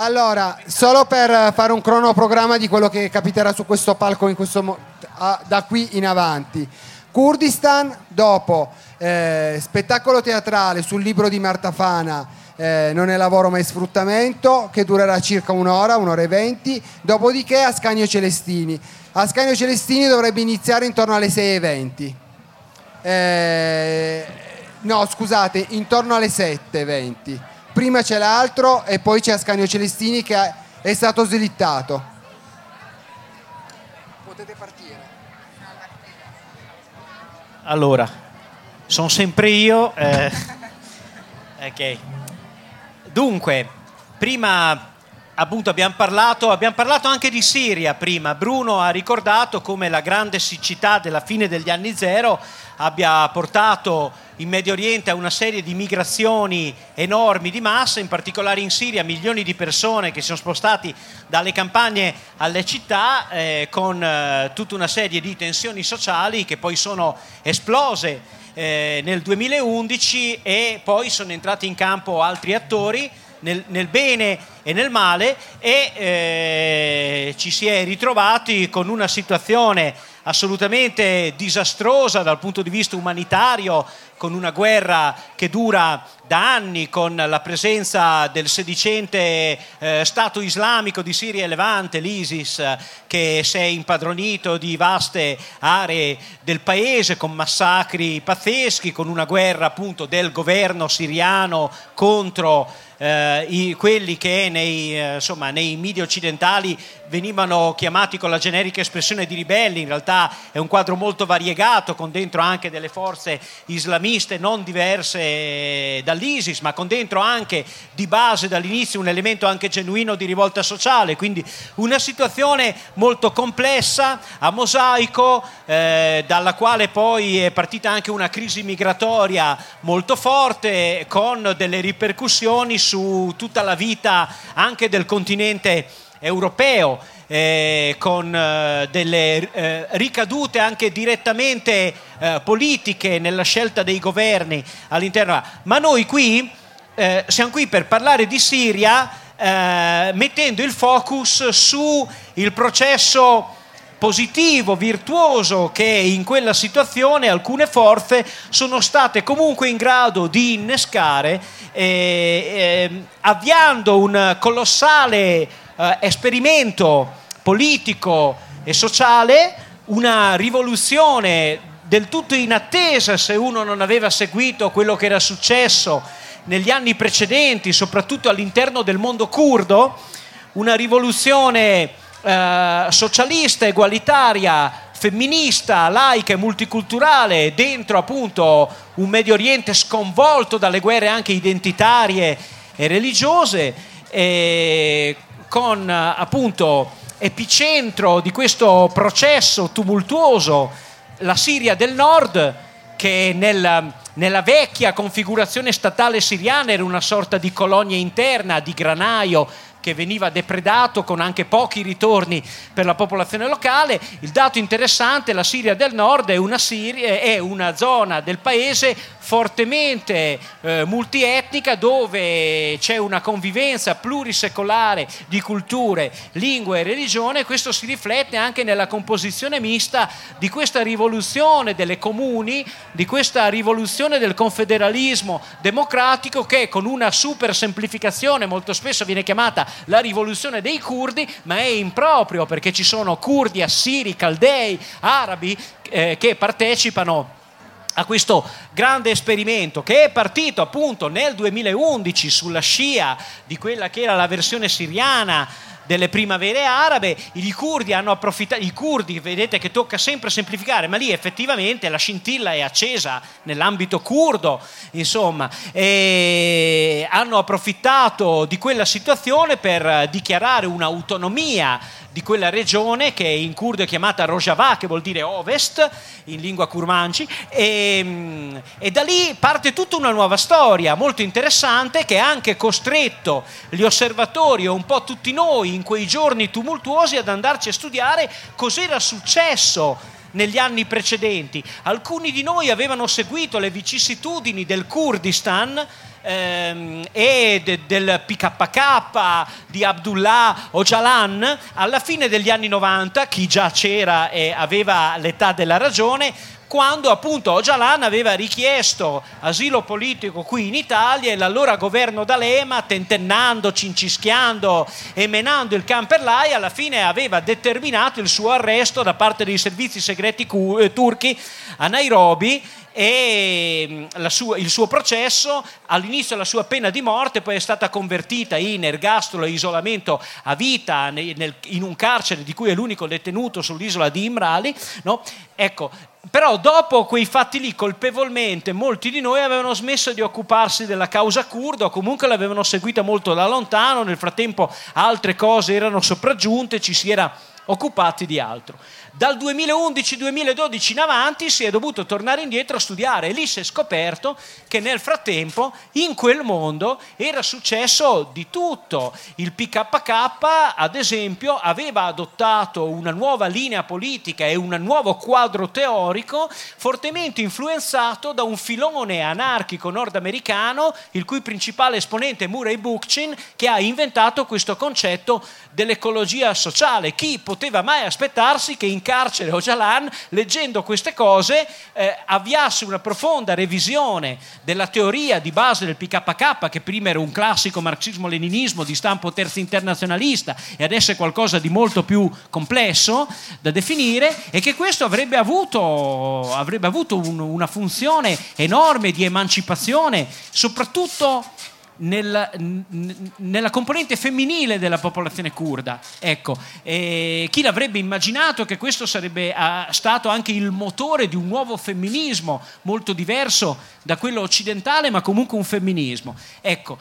Allora, solo per fare un cronoprogramma di quello che capiterà su questo palco da qui in avanti. Kurdistan, dopo spettacolo teatrale sul libro di Marta Fana, Non è lavoro ma è sfruttamento, che durerà circa un'ora e 20, dopodiché Ascanio Celestini. Ascanio Celestini dovrebbe iniziare intorno alle 6:20. No, scusate, intorno alle 7:20. Prima c'è l'altro e poi c'è Ascanio Celestini che è stato slittato. Potete partire. Allora, sono sempre io. Ok. Dunque, prima appunto abbiamo parlato anche di Siria prima. Bruno ha ricordato come la grande siccità della fine degli anni zero abbia portato in Medio Oriente a una serie di migrazioni enormi di massa, in particolare in Siria milioni di persone che si sono spostati dalle campagne alle città con tutta una serie di tensioni sociali che poi sono esplose nel 2011 e poi sono entrati in campo altri attori nel bene e nel male e ci si è ritrovati con una situazione assolutamente disastrosa dal punto di vista umanitario, con una guerra che dura da anni, con la presenza del sedicente Stato islamico di Siria e Levante, l'ISIS, che si è impadronito di vaste aree del paese, con massacri pazzeschi, con una guerra appunto del governo siriano contro quelli che nei media occidentali venivano chiamati con la generica espressione di ribelli. In realtà è un quadro molto variegato, con dentro anche delle forze islamiste non diverse dall'ISIS, ma con dentro anche di base dall'inizio un elemento anche genuino di rivolta sociale, quindi una situazione molto complessa, a mosaico, dalla quale poi è partita anche una crisi migratoria molto forte, con delle ripercussioni su tutta la vita anche del continente europeo, con delle ricadute anche direttamente politiche nella scelta dei governi all'interno. Ma noi qui siamo qui per parlare di Siria, mettendo il focus su il processo positivo, virtuoso, che in quella situazione alcune forze sono state comunque in grado di innescare, avviando un colossale esperimento politico e sociale, una rivoluzione del tutto inattesa se uno non aveva seguito quello che era successo negli anni precedenti, soprattutto all'interno del mondo curdo, una rivoluzione socialista, egualitaria, femminista, laica e multiculturale dentro appunto un Medio Oriente sconvolto dalle guerre anche identitarie e religiose, con appunto epicentro di questo processo tumultuoso la Siria del Nord, che nella vecchia configurazione statale siriana era una sorta di colonia interna, di granaio che veniva depredato con anche pochi ritorni per la popolazione locale. Il dato interessante: la Siria del Nord è una zona del paese fortemente multietnica, dove c'è una convivenza plurisecolare di culture, lingue e religione. Questo si riflette anche nella composizione mista di questa rivoluzione delle comuni, di questa rivoluzione del confederalismo democratico, che con una super semplificazione molto spesso viene chiamata la rivoluzione dei curdi, ma è improprio, perché ci sono curdi, assiri, caldei, arabi che partecipano a questo grande esperimento, che è partito appunto nel 2011 sulla scia di quella che era la versione siriana delle primavere arabe. I curdi hanno approfittato, i curdi, vedete che tocca sempre semplificare, ma lì effettivamente la scintilla è accesa nell'ambito curdo, insomma, e hanno approfittato di quella situazione per dichiarare un'autonomia di quella regione, che in curdo è chiamata Rojava, che vuol dire ovest in lingua kurmanji, e da lì parte tutta una nuova storia molto interessante, che ha anche costretto gli osservatori e un po' tutti noi in quei giorni tumultuosi ad andarci a studiare cos'era successo negli anni precedenti. Alcuni di noi avevano seguito le vicissitudini del Kurdistan del PKK di Abdullah Öcalan, alla fine degli anni 90, chi già c'era e aveva l'età della ragione, quando appunto Öcalan aveva richiesto asilo politico qui in Italia e l'allora governo D'Alema, tentennando, cincischiando e menando il can per l'aia, alla fine aveva determinato il suo arresto da parte dei servizi segreti turchi a Nairobi, e il suo processo, all'inizio la sua pena di morte, poi è stata convertita in ergastolo e isolamento a vita in un carcere di cui è l'unico detenuto sull'isola di Imrali, no? Ecco, però dopo quei fatti lì, colpevolmente molti di noi avevano smesso di occuparsi della causa curda, o comunque l'avevano seguita molto da lontano. Nel frattempo altre cose erano sopraggiunte, ci si era occupati di altro. Dal 2011-2012 in avanti si è dovuto tornare indietro a studiare, e lì si è scoperto che nel frattempo in quel mondo era successo di tutto. Il PKK, ad esempio, aveva adottato una nuova linea politica e un nuovo quadro teorico fortemente influenzato da un filone anarchico nordamericano, il cui principale esponente è Murray Bookchin, che ha inventato questo concetto dell'ecologia sociale. Chi poteva mai aspettarsi che in carcere Öcalan, leggendo queste cose, avviasse una profonda revisione della teoria di base del PKK, che prima era un classico marxismo-leninismo di stampo terzo internazionalista e adesso è qualcosa di molto più complesso da definire, e che questo avrebbe avuto una funzione enorme di emancipazione, soprattutto nella componente femminile della popolazione curda. Ecco, chi l'avrebbe immaginato che questo sarebbe stato anche il motore di un nuovo femminismo molto diverso da quello occidentale, ma comunque un femminismo. Ecco,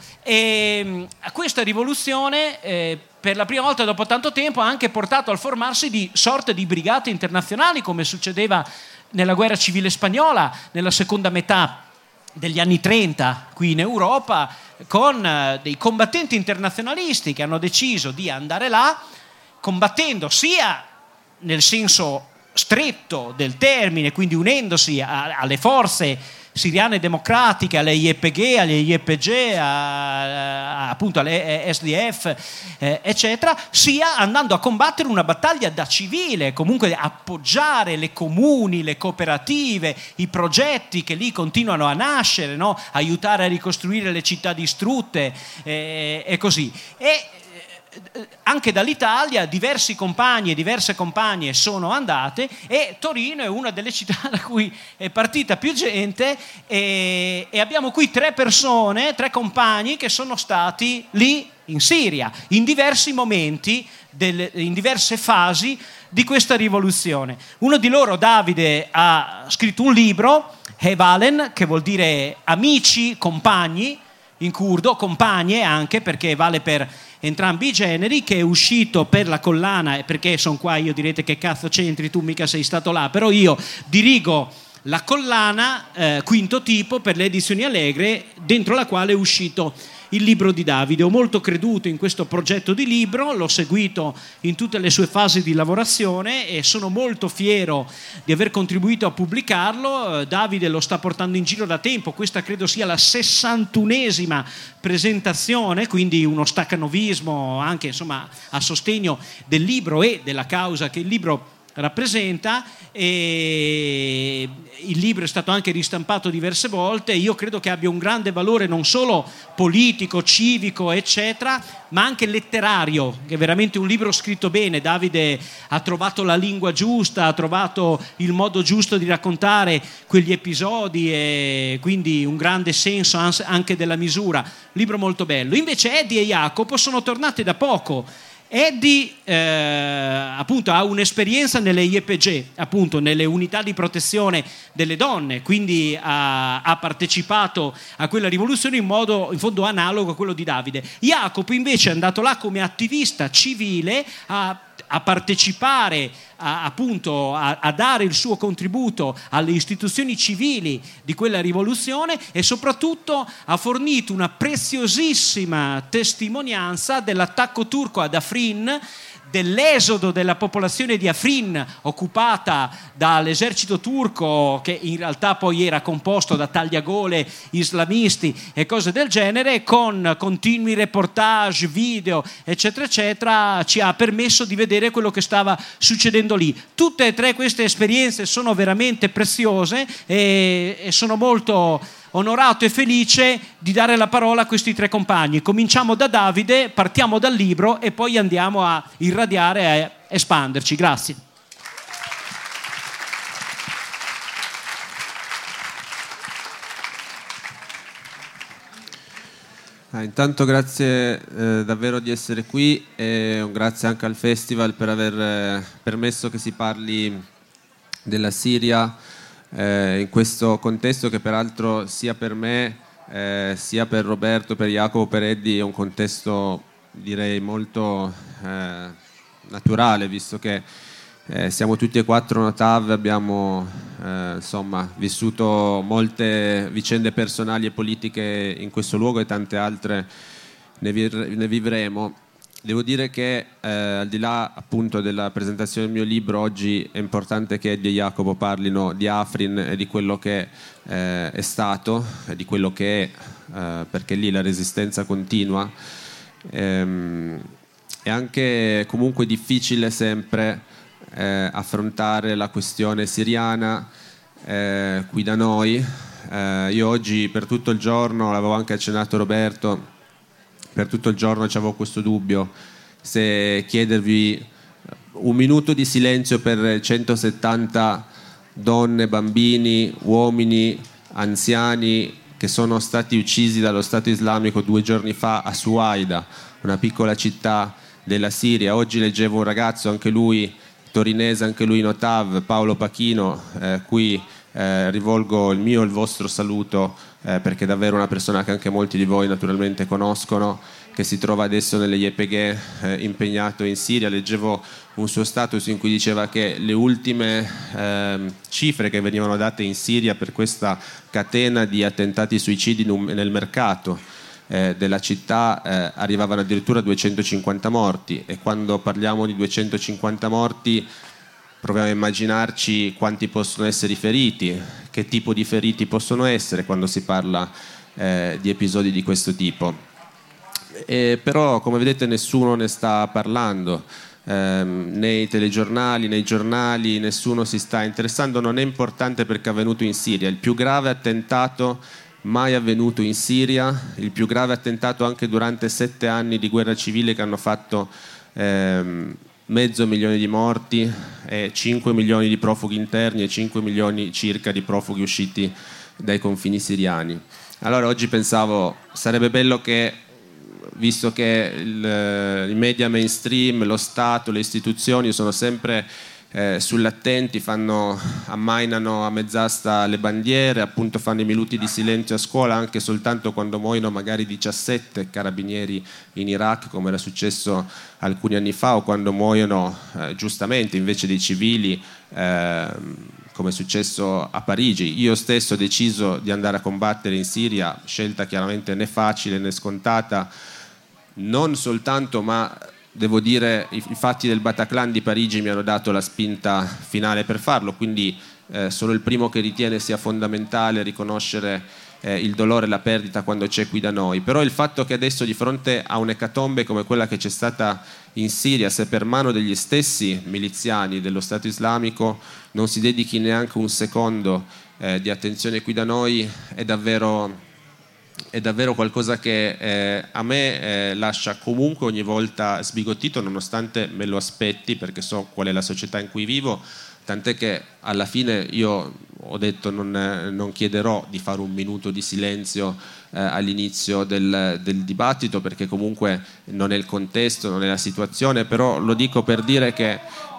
a questa rivoluzione per la prima volta dopo tanto tempo ha anche portato al formarsi di sorte di brigate internazionali, come succedeva nella guerra civile spagnola nella seconda metà degli anni 30 qui in Europa, con dei combattenti internazionalisti che hanno deciso di andare là, combattendo sia nel senso stretto del termine, quindi unendosi alle forze siriane democratiche, alle YPG, alle YPG, appunto alle SDF, eccetera, sia andando a combattere una battaglia da civile, comunque appoggiare le comuni, le cooperative, i progetti che lì continuano a nascere, no? Aiutare a ricostruire le città distrutte, e così. E anche dall'Italia diversi compagni e diverse compagne sono andate, e Torino è una delle città da cui è partita più gente, e abbiamo qui 3 compagni che sono stati lì in Siria in diversi momenti, in diverse fasi di questa rivoluzione. Uno di loro, Davide, ha scritto un libro, Hevalen, che vuol dire amici, compagni in curdo, compagne anche perché vale per entrambi i generi, che è uscito per la collana, e perché sono qua io direte che cazzo c'entri, tu mica sei stato là, però io dirigo la collana Quinto Tipo per le edizioni Allegre, dentro la quale è uscito il libro di Davide. Ho molto creduto in questo progetto di libro, l'ho seguito in tutte le sue fasi di lavorazione e sono molto fiero di aver contribuito a pubblicarlo. Davide lo sta portando in giro da tempo, questa credo sia la 61esima presentazione, quindi uno staccanovismo anche insomma a sostegno del libro e della causa che il libro rappresenta, e il libro è stato anche ristampato diverse volte. Io credo che abbia un grande valore non solo politico, civico, eccetera, ma anche letterario, che è veramente un libro scritto bene. Davide ha trovato la lingua giusta, ha trovato il modo giusto di raccontare quegli episodi, e quindi un grande senso anche della misura. Libro molto bello. Invece Eddie e Jacopo sono tornati da poco. Eddie appunto ha un'esperienza nelle YPG, appunto nelle unità di protezione delle donne, quindi ha partecipato a quella rivoluzione in modo in fondo analogo a quello di Davide. Jacopo invece è andato là come attivista civile a partecipare, appunto a dare il suo contributo alle istituzioni civili di quella rivoluzione, e soprattutto ha fornito una preziosissima testimonianza dell'attacco turco ad Afrin dell'esodo della popolazione di Afrin occupata dall'esercito turco, che in realtà poi era composto da tagliagole islamisti e cose del genere, con continui reportage, video eccetera eccetera, ci ha permesso di vedere quello che stava succedendo lì. Tutte e tre queste esperienze sono veramente preziose e sono molto onorato e felice di dare la parola a questi tre compagni. Cominciamo da Davide, partiamo dal libro e poi andiamo a irradiare e espanderci. Grazie. Intanto grazie davvero di essere qui e un grazie anche al Festival per aver permesso che si parli della Siria in questo contesto che peraltro sia per me sia per Roberto, per Jacopo, per Eddie è un contesto direi molto naturale, visto che siamo tutti e quattro Notav, abbiamo insomma vissuto molte vicende personali e politiche in questo luogo e tante altre ne vivremo. Devo dire che al di là appunto della presentazione del mio libro, oggi è importante che Eddie e Jacopo parlino di Afrin e di quello che è stato e di quello che è, perché lì la resistenza continua. È anche comunque difficile sempre affrontare la questione siriana qui da noi. Io oggi per tutto il giorno, l'avevo anche accennato Roberto, per tutto il giorno avevo questo dubbio se chiedervi un minuto di silenzio per 170 donne, bambini, uomini, anziani che sono stati uccisi dallo Stato islamico 2 giorni fa a Suaida, una piccola città della Siria. Oggi leggevo un ragazzo, anche lui torinese, anche lui Notav, Paolo Pachino, cui rivolgo il mio e il vostro saluto perché è davvero una persona che anche molti di voi naturalmente conoscono, che si trova adesso nelle YPG impegnato in Siria. Leggevo un suo status in cui diceva che le ultime cifre che venivano date in Siria per questa catena di attentati suicidi nel mercato della città arrivavano addirittura a 250 morti, e quando parliamo di 250 morti proviamo a immaginarci quanti possono essere i feriti, che tipo di feriti possono essere quando si parla di episodi di questo tipo. Però come vedete nessuno ne sta parlando, nei telegiornali, nei giornali, nessuno si sta interessando. Non è importante perché è avvenuto in Siria, il più grave attentato mai avvenuto in Siria, il più grave attentato anche durante 7 anni di guerra civile che hanno fatto 500.000 di morti e 5 milioni di profughi interni e 5 milioni circa di profughi usciti dai confini siriani. Allora oggi pensavo sarebbe bello che, visto che i media mainstream, lo Stato, le istituzioni sono sempre sull'attenti, ammainano a mezz'asta le bandiere, appunto fanno i minuti di silenzio a scuola anche soltanto quando muoiono magari 17 carabinieri in Iraq, come era successo alcuni anni fa, o quando muoiono giustamente invece dei civili, come è successo a Parigi. Io stesso ho deciso di andare a combattere in Siria, scelta chiaramente né facile né scontata, non soltanto, ma devo dire i fatti del Bataclan di Parigi mi hanno dato la spinta finale per farlo, quindi sono il primo che ritiene sia fondamentale riconoscere il dolore e la perdita quando c'è qui da noi. Però il fatto che adesso, di fronte a un'ecatombe come quella che c'è stata in Siria, se per mano degli stessi miliziani dello Stato islamico non si dedichi neanche un secondo di attenzione qui da noi, è davvero qualcosa che a me lascia comunque ogni volta sbigottito, nonostante me lo aspetti, perché so qual è la società in cui vivo, tant'è che alla fine io ho detto non chiederò di fare un minuto di silenzio all'inizio del dibattito, perché comunque non è il contesto, non è la situazione, però lo dico per dire che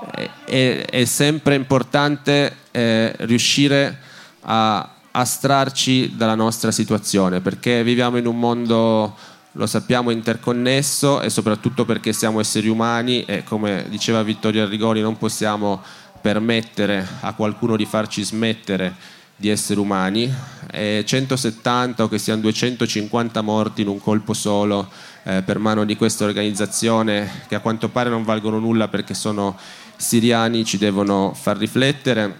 è sempre importante riuscire a astrarci dalla nostra situazione, perché viviamo in un mondo, lo sappiamo, interconnesso, e soprattutto perché siamo esseri umani e, come diceva Vittorio Arrigoni, non possiamo permettere a qualcuno di farci smettere di esseri umani, 170 o che siano 250 morti in un colpo solo per mano di questa organizzazione, che a quanto pare non valgono nulla perché sono siriani, ci devono far riflettere.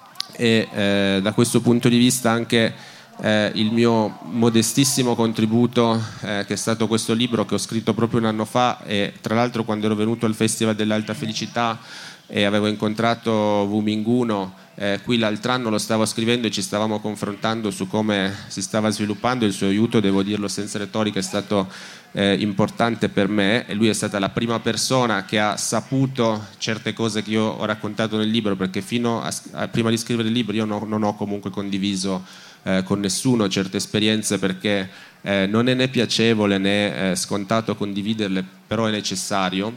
E da questo punto di vista anche il mio modestissimo contributo, che è stato questo libro che ho scritto proprio un anno fa, e tra l'altro quando ero venuto al Festival dell'Alta Felicità e avevo incontrato Wu Minguno, qui l'altro anno lo stavo scrivendo e ci stavamo confrontando su come si stava sviluppando. Il suo aiuto, devo dirlo senza retorica, è stato importante per me, e lui è stata la prima persona che ha saputo certe cose che io ho raccontato nel libro, perché prima di scrivere il libro io non ho comunque condiviso con nessuno certe esperienze, perché non è né piacevole né scontato condividerle, però è necessario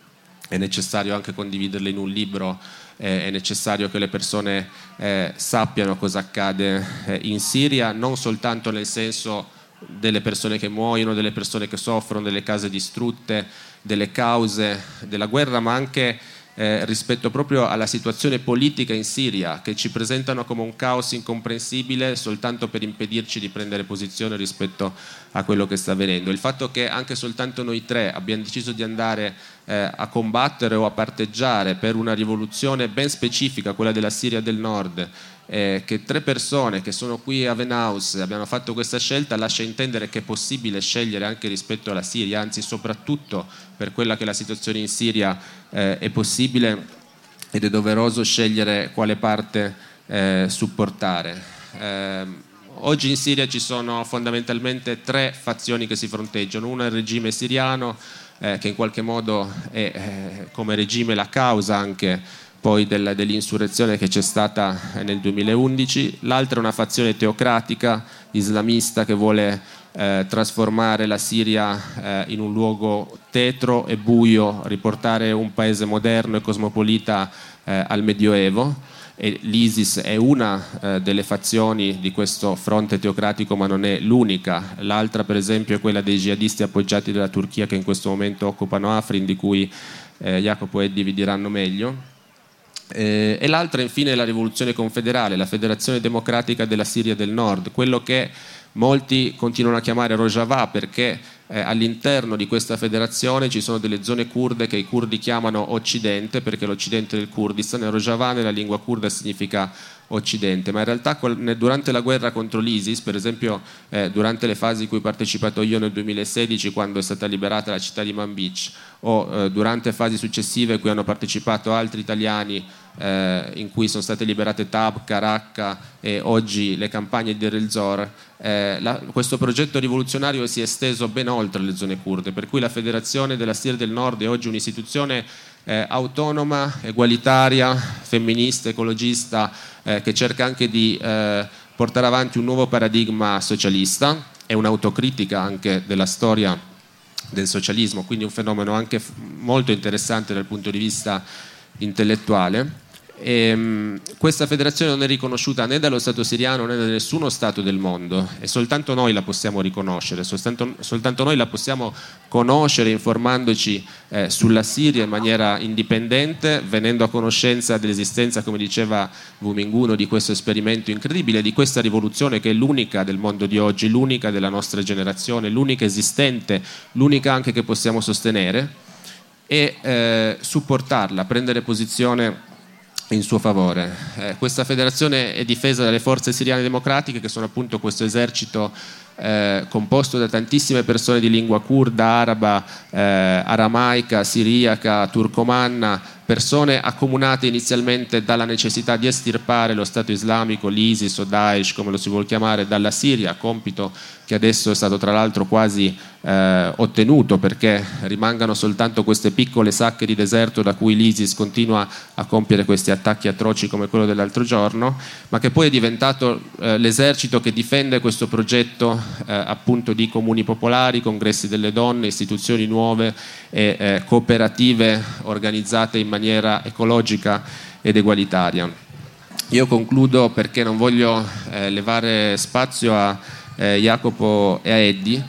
anche condividerle in un libro. È necessario che le persone sappiano cosa accade in Siria, non soltanto nel senso delle persone che muoiono, delle persone che soffrono, delle case distrutte, delle cause della guerra, ma anche rispetto proprio alla situazione politica in Siria, che ci presentano come un caos incomprensibile soltanto per impedirci di prendere posizione rispetto a quello che sta avvenendo. Il fatto che anche soltanto noi tre abbiamo deciso di andare a combattere o a parteggiare per una rivoluzione ben specifica, quella della Siria del Nord, che 3 persone che sono qui a Venaus abbiano fatto questa scelta, lascia intendere che è possibile scegliere anche rispetto alla Siria, anzi soprattutto per quella che è la situazione in Siria è possibile ed è doveroso scegliere quale parte supportare. Oggi in Siria ci sono fondamentalmente 3 fazioni che si fronteggiano. Una è il regime siriano, che in qualche modo è come regime la causa anche poi dell'insurrezione che c'è stata nel 2011. L'altra è una fazione teocratica islamista che vuole trasformare la Siria in un luogo tetro e buio, riportare un paese moderno e cosmopolita al Medioevo. E l'ISIS è una delle fazioni di questo fronte teocratico, ma non è l'unica. L'altra, per esempio, è quella dei jihadisti appoggiati dalla Turchia, che in questo momento occupano Afrin, di cui Jacopo e Eddie vi diranno meglio. E l'altra infine è la rivoluzione confederale, la federazione democratica della Siria del Nord, quello che molti continuano a chiamare Rojava, perché all'interno di questa federazione ci sono delle zone kurde che i curdi chiamano Occidente, perché l'Occidente del Kurdistan, e Rojava nella lingua kurda significa Occidente, ma in realtà durante la guerra contro l'ISIS, per esempio durante le fasi in cui ho partecipato io nel 2016, quando è stata liberata la città di Manbij, o durante fasi successive cui hanno partecipato altri italiani, in cui sono state liberate Tabqa, Raqqa e oggi le campagne di Deir el-Zor, questo progetto rivoluzionario si è esteso ben oltre le zone kurde, per cui la Federazione della Siria del Nord è oggi un'istituzione autonoma, egualitaria, femminista, ecologista, che cerca anche di portare avanti un nuovo paradigma socialista e un'autocritica anche della storia del socialismo, quindi un fenomeno anche molto interessante dal punto di vista intellettuale. Questa federazione non è riconosciuta né dallo Stato siriano né da nessuno Stato del mondo, e soltanto noi la possiamo riconoscere, soltanto noi la possiamo conoscere informandoci sulla Siria in maniera indipendente, venendo a conoscenza dell'esistenza, come diceva Wu Minguno, di questo esperimento incredibile, di questa rivoluzione che è l'unica del mondo di oggi, l'unica della nostra generazione, l'unica esistente, l'unica anche che possiamo sostenere, e supportarla, prendere posizione in suo favore. Questa federazione è difesa dalle forze siriane democratiche, che sono appunto questo esercito composto da tantissime persone di lingua curda, araba, aramaica, siriaca, turcomanna, persone accomunate inizialmente dalla necessità di estirpare lo Stato islamico, l'ISIS o Daesh, come lo si vuol chiamare, dalla Siria, compito che adesso è stato tra l'altro quasi ottenuto, perché rimangano soltanto queste piccole sacche di deserto da cui l'ISIS continua a compiere questi attacchi atroci come quello dell'altro giorno, ma che poi è diventato l'esercito che difende questo progetto appunto di comuni popolari, congressi delle donne, istituzioni nuove e cooperative organizzate in maniera ecologica ed egualitaria. Io concludo, perché non voglio levare spazio a Jacopo e a Eddie,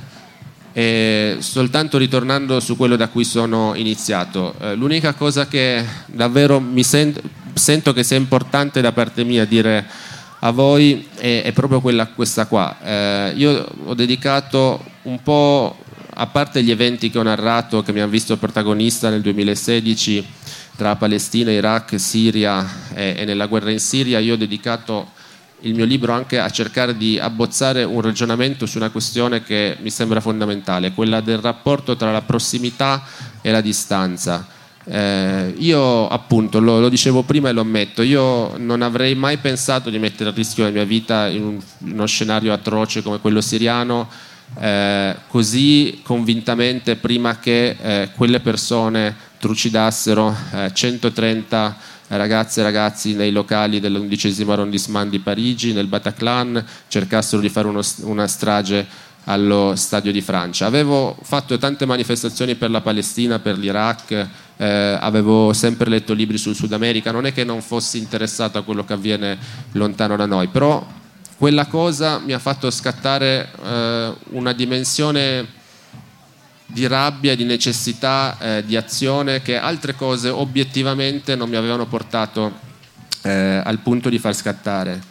soltanto ritornando su quello da cui sono iniziato. L'unica cosa che davvero sento che sia importante da parte mia dire a voi è proprio questa qua. Io ho dedicato un po', a parte gli eventi che ho narrato, che mi hanno visto protagonista nel 2016 tra Palestina, Iraq, Siria e nella guerra in Siria, io ho dedicato il mio libro anche a cercare di abbozzare un ragionamento su una questione che mi sembra fondamentale, quella del rapporto tra la prossimità e la distanza. Io appunto lo dicevo prima e lo ammetto, io non avrei mai pensato di mettere a rischio la mia vita in uno scenario atroce come quello siriano, così convintamente, prima che quelle persone trucidassero 130 ragazze e ragazzi nei locali dell'11° arrondissement di Parigi, nel Bataclan, cercassero di fare una strage allo Stadio di Francia. Avevo fatto tante manifestazioni per la Palestina, per l'Iraq, avevo sempre letto libri sul Sud America, non è che non fossi interessato a quello che avviene lontano da noi, però quella cosa mi ha fatto scattare una dimensione di rabbia, di necessità, di azione, che altre cose obiettivamente non mi avevano portato al punto di far scattare.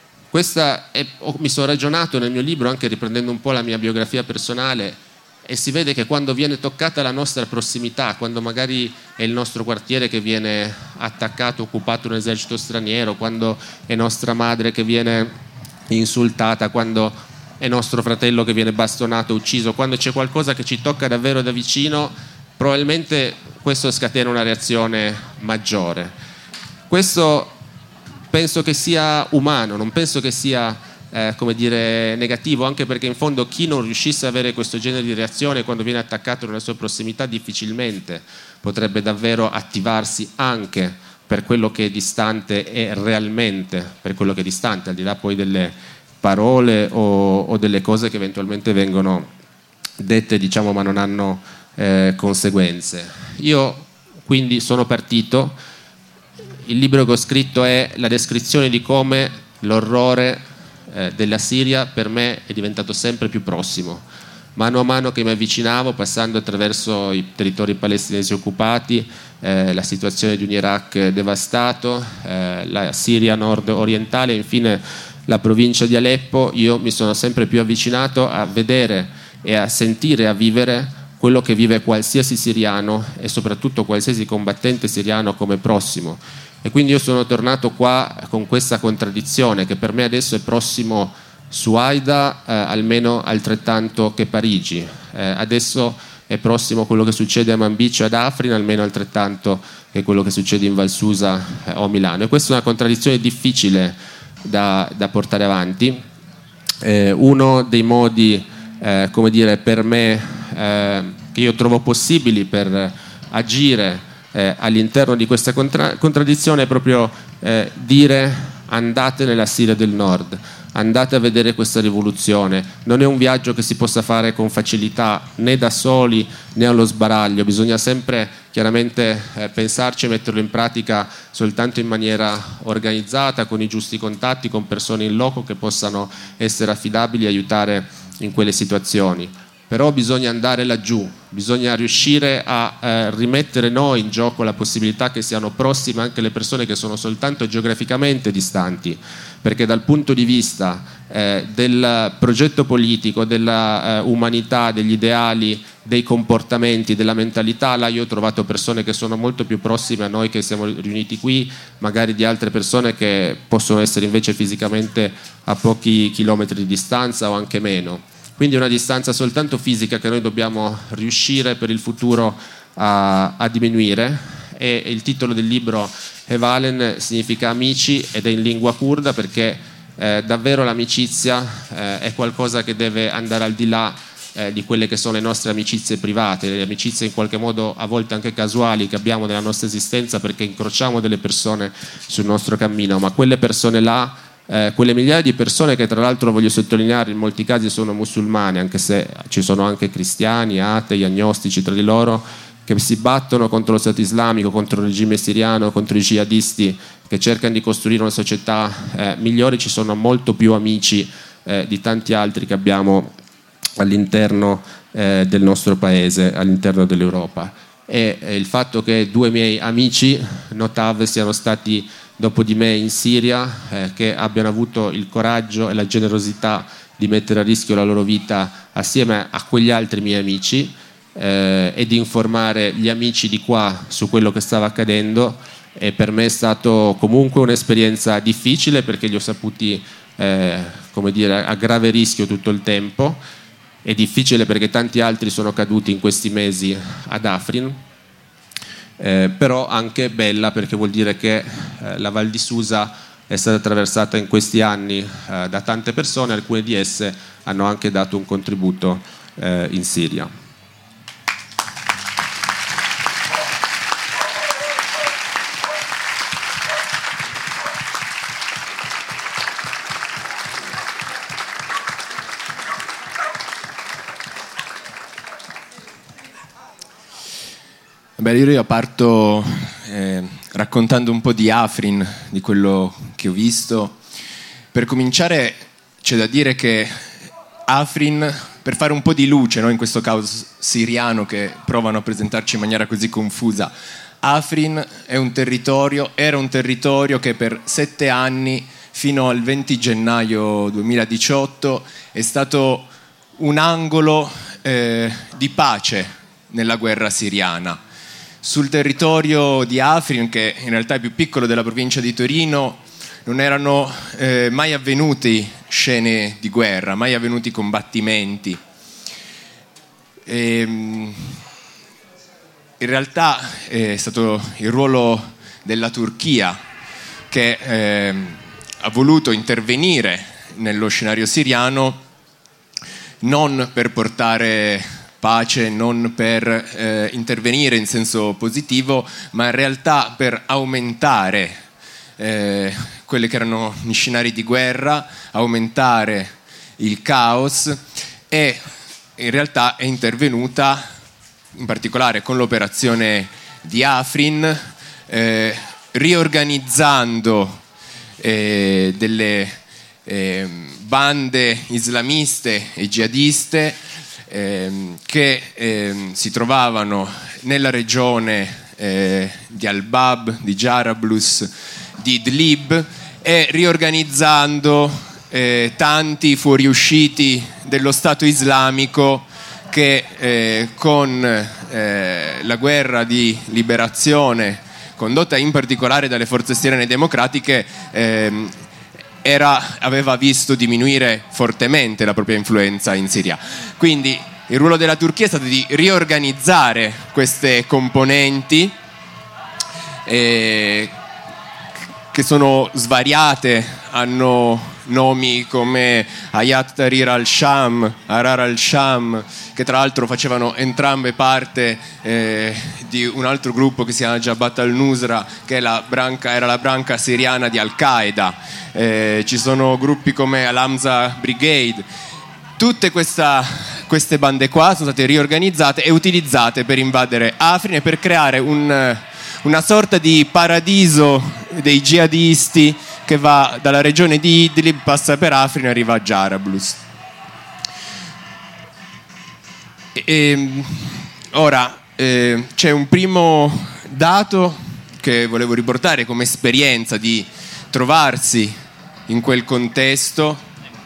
Mi sono ragionato nel mio libro, anche riprendendo un po' la mia biografia personale, e si vede che quando viene toccata la nostra prossimità, quando magari è il nostro quartiere che viene attaccato, occupato da un esercito straniero, quando è nostra madre che viene insultata, quando è nostro fratello che viene bastonato, ucciso, quando c'è qualcosa che ci tocca davvero da vicino, probabilmente questo scatena una reazione maggiore. Questo penso che sia umano, non penso che sia negativo, anche perché in fondo chi non riuscisse ad avere questo genere di reazione quando viene attaccato nella sua prossimità difficilmente potrebbe davvero attivarsi anche per quello che è distante e realmente per quello che è distante, al di là poi delle parole o delle cose che eventualmente vengono dette, diciamo, ma non hanno conseguenze. Io quindi sono partito. Il libro che ho scritto è la descrizione di come l'orrore della Siria per me è diventato sempre più prossimo. Mano a mano che mi avvicinavo, passando attraverso i territori palestinesi occupati, la situazione di un Iraq devastato, la Siria nord-orientale e infine la provincia di Aleppo, io mi sono sempre più avvicinato a vedere e a sentire, a vivere quello che vive qualsiasi siriano e soprattutto qualsiasi combattente siriano come prossimo. E quindi io sono tornato qua con questa contraddizione, che per me adesso è prossimo su Aida almeno altrettanto che Parigi, adesso è prossimo quello che succede a Manbij ad Afrin almeno altrettanto che quello che succede in Val Susa o Milano, e questa è una contraddizione difficile da portare avanti. Uno dei modi per me che io trovo possibili per agire all'interno di questa contraddizione è proprio dire: andate nella Siria del Nord, andate a vedere questa rivoluzione. Non è un viaggio che si possa fare con facilità, né da soli né allo sbaraglio, bisogna sempre chiaramente pensarci e metterlo in pratica soltanto in maniera organizzata, con i giusti contatti, con persone in loco che possano essere affidabili e aiutare in quelle situazioni. Però bisogna andare laggiù, bisogna riuscire a rimettere noi in gioco la possibilità che siano prossime anche le persone che sono soltanto geograficamente distanti, perché dal punto di vista del progetto politico, della umanità, degli ideali, dei comportamenti, della mentalità, là io ho trovato persone che sono molto più prossime a noi che siamo riuniti qui, magari di altre persone che possono essere invece fisicamente a pochi chilometri di distanza o anche meno. Quindi è una distanza soltanto fisica che noi dobbiamo riuscire per il futuro a diminuire, e il titolo del libro Hevalen significa amici ed è in lingua curda, perché davvero l'amicizia è qualcosa che deve andare al di là di quelle che sono le nostre amicizie private, le amicizie in qualche modo a volte anche casuali che abbiamo nella nostra esistenza perché incrociamo delle persone sul nostro cammino, ma quelle persone là, quelle migliaia di persone che tra l'altro voglio sottolineare in molti casi sono musulmani, anche se ci sono anche cristiani, atei, agnostici tra di loro, che si battono contro lo Stato islamico, contro il regime siriano, contro i jihadisti che cercano di costruire una società migliore. Ci sono molto più amici di tanti altri che abbiamo all'interno del nostro paese, all'interno dell'Europa. E il fatto che due miei amici Notav siano stati dopo di me in Siria, che abbiano avuto il coraggio e la generosità di mettere a rischio la loro vita assieme a quegli altri miei amici, e di informare gli amici di qua su quello che stava accadendo. E per me è stato comunque un'esperienza difficile, perché li ho saputi come dire, a grave rischio tutto il tempo. È difficile perché tanti altri sono caduti in questi mesi ad Afrin, però anche bella, perché vuol dire che la Val di Susa è stata attraversata in questi anni da tante persone, alcune di esse hanno anche dato un contributo in Siria. Beh, io parto raccontando un po' di Afrin, di quello che ho visto. Per cominciare c'è da dire che Afrin, per fare un po' di luce, no, in questo caos siriano che provano a presentarci in maniera così confusa, Afrin era un territorio che per 7 anni, fino al 20 gennaio 2018, è stato un angolo di pace nella guerra siriana. Sul territorio di Afrin, che in realtà è più piccolo della provincia di Torino, non erano mai avvenuti scene di guerra, mai avvenuti combattimenti. In realtà è stato il ruolo della Turchia che ha voluto intervenire nello scenario siriano, non per portare pace, non per intervenire in senso positivo, ma in realtà per aumentare quelli che erano gli scenari di guerra, aumentare il caos, e in realtà è intervenuta in particolare con l'operazione di Afrin, riorganizzando delle bande islamiste e jihadiste che si trovavano nella regione di Al-Bab, di Jarablus, di Idlib, e riorganizzando tanti fuoriusciti dello Stato islamico che con la guerra di liberazione condotta in particolare dalle forze siriane democratiche aveva visto diminuire fortemente la propria influenza in Siria. Quindi il ruolo della Turchia è stato di riorganizzare queste componenti che sono svariate, hanno nomi come Hayat Tahrir al-Sham, Ahrar al-Sham, che tra l'altro facevano entrambe parte di un altro gruppo che si chiama Jabhat al-Nusra, che era la branca siriana di Al-Qaeda. Ci sono gruppi come Al-Hamza Brigade. Tutte queste bande qua sono state riorganizzate e utilizzate per invadere Afrin e per creare una sorta di paradiso dei jihadisti che va dalla regione di Idlib, passa per Afrin e arriva a Jarablus. Ora c'è un primo dato che volevo riportare come esperienza di trovarsi in quel contesto.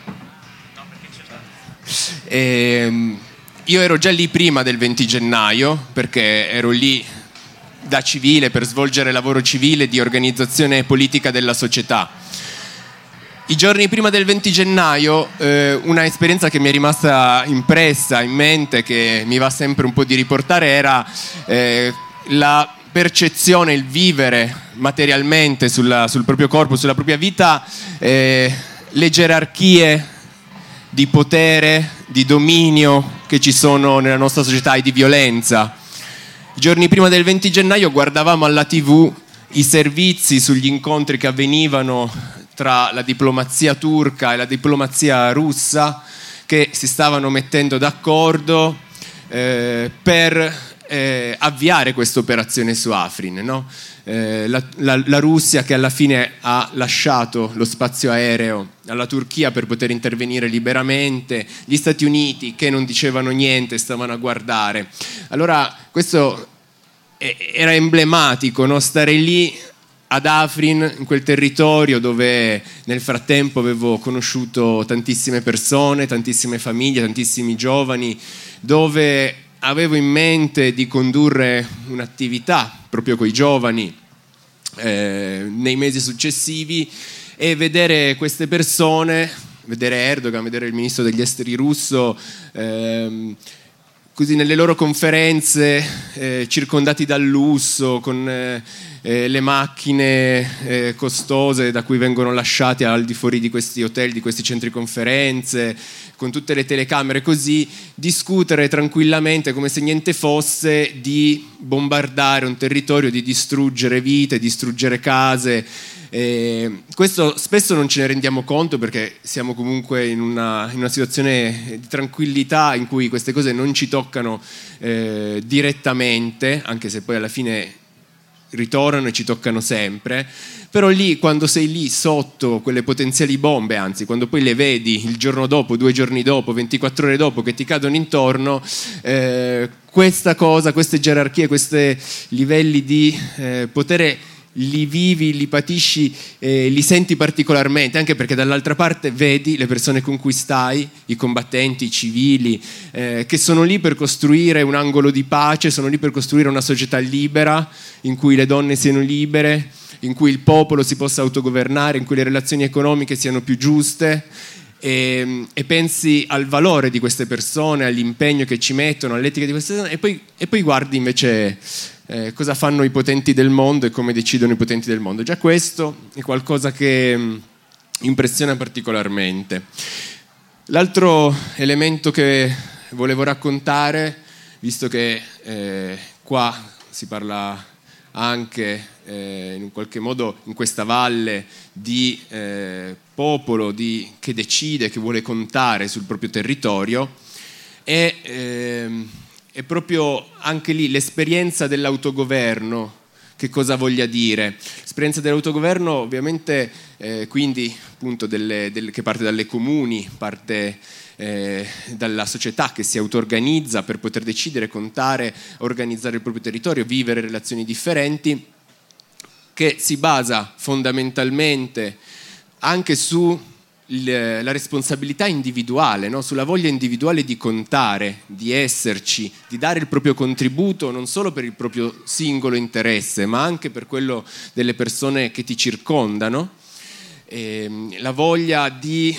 Io ero già lì prima del 20 gennaio perché ero lì da civile per svolgere lavoro civile di organizzazione politica della società. I giorni prima del 20 gennaio una esperienza che mi è rimasta impressa in mente, che mi va sempre un po' di riportare, era la percezione, il vivere materialmente sul proprio corpo, sulla propria vita, le gerarchie di potere, di dominio che ci sono nella nostra società e di violenza. I giorni prima del 20 gennaio guardavamo alla TV i servizi sugli incontri che avvenivano tra la diplomazia turca e la diplomazia russa, che si stavano mettendo d'accordo per avviare questa operazione su Afrin, no? La Russia che alla fine ha lasciato lo spazio aereo alla Turchia per poter intervenire liberamente, gli Stati Uniti che non dicevano niente, stavano a guardare. Allora questo era emblematico, no? Stare lì ad Afrin, in quel territorio dove nel frattempo avevo conosciuto tantissime persone, tantissime famiglie, tantissimi giovani, dove avevo in mente di condurre un'attività proprio con i giovani nei mesi successivi, e vedere queste persone, vedere Erdogan, vedere il ministro degli esteri russo, così nelle loro conferenze circondati dal lusso, con le macchine costose da cui vengono lasciati al di fuori di questi hotel, di questi centri conferenze, con tutte le telecamere, così discutere tranquillamente come se niente fosse di bombardare un territorio, di distruggere vite, distruggere case. Questo spesso non ce ne rendiamo conto, perché siamo comunque in una situazione di tranquillità in cui queste cose non ci toccano direttamente, anche se poi alla fine ritornano e ci toccano sempre. Però lì, quando sei lì sotto quelle potenziali bombe, anzi quando poi le vedi il giorno dopo, 2 giorni dopo, 24 ore dopo che ti cadono intorno, questa cosa, queste gerarchie, questi livelli di potere li vivi, li patisci, li senti particolarmente, anche perché dall'altra parte vedi le persone con cui stai, i combattenti, i civili, che sono lì per costruire un angolo di pace, sono lì per costruire una società libera, in cui le donne siano libere, in cui il popolo si possa autogovernare, in cui le relazioni economiche siano più giuste. E pensi al valore di queste persone, all'impegno che ci mettono, all'etica di queste persone, e poi guardi invece cosa fanno i potenti del mondo e come decidono i potenti del mondo. Già questo è qualcosa che impressiona particolarmente. L'altro elemento che volevo raccontare, visto che qua si parla anche in un qualche modo in questa valle di popolo che decide, che vuole contare sul proprio territorio, è proprio anche lì l'esperienza dell'autogoverno. Che cosa voglia dire? L'esperienza dell'autogoverno ovviamente quindi appunto che parte dalle comuni, parte dalla società che si auto-organizza per poter decidere, contare, organizzare il proprio territorio, vivere relazioni differenti, che si basa fondamentalmente anche su la responsabilità individuale, no? Sulla voglia individuale di contare, di esserci, di dare il proprio contributo non solo per il proprio singolo interesse, ma anche per quello delle persone che ti circondano, la voglia di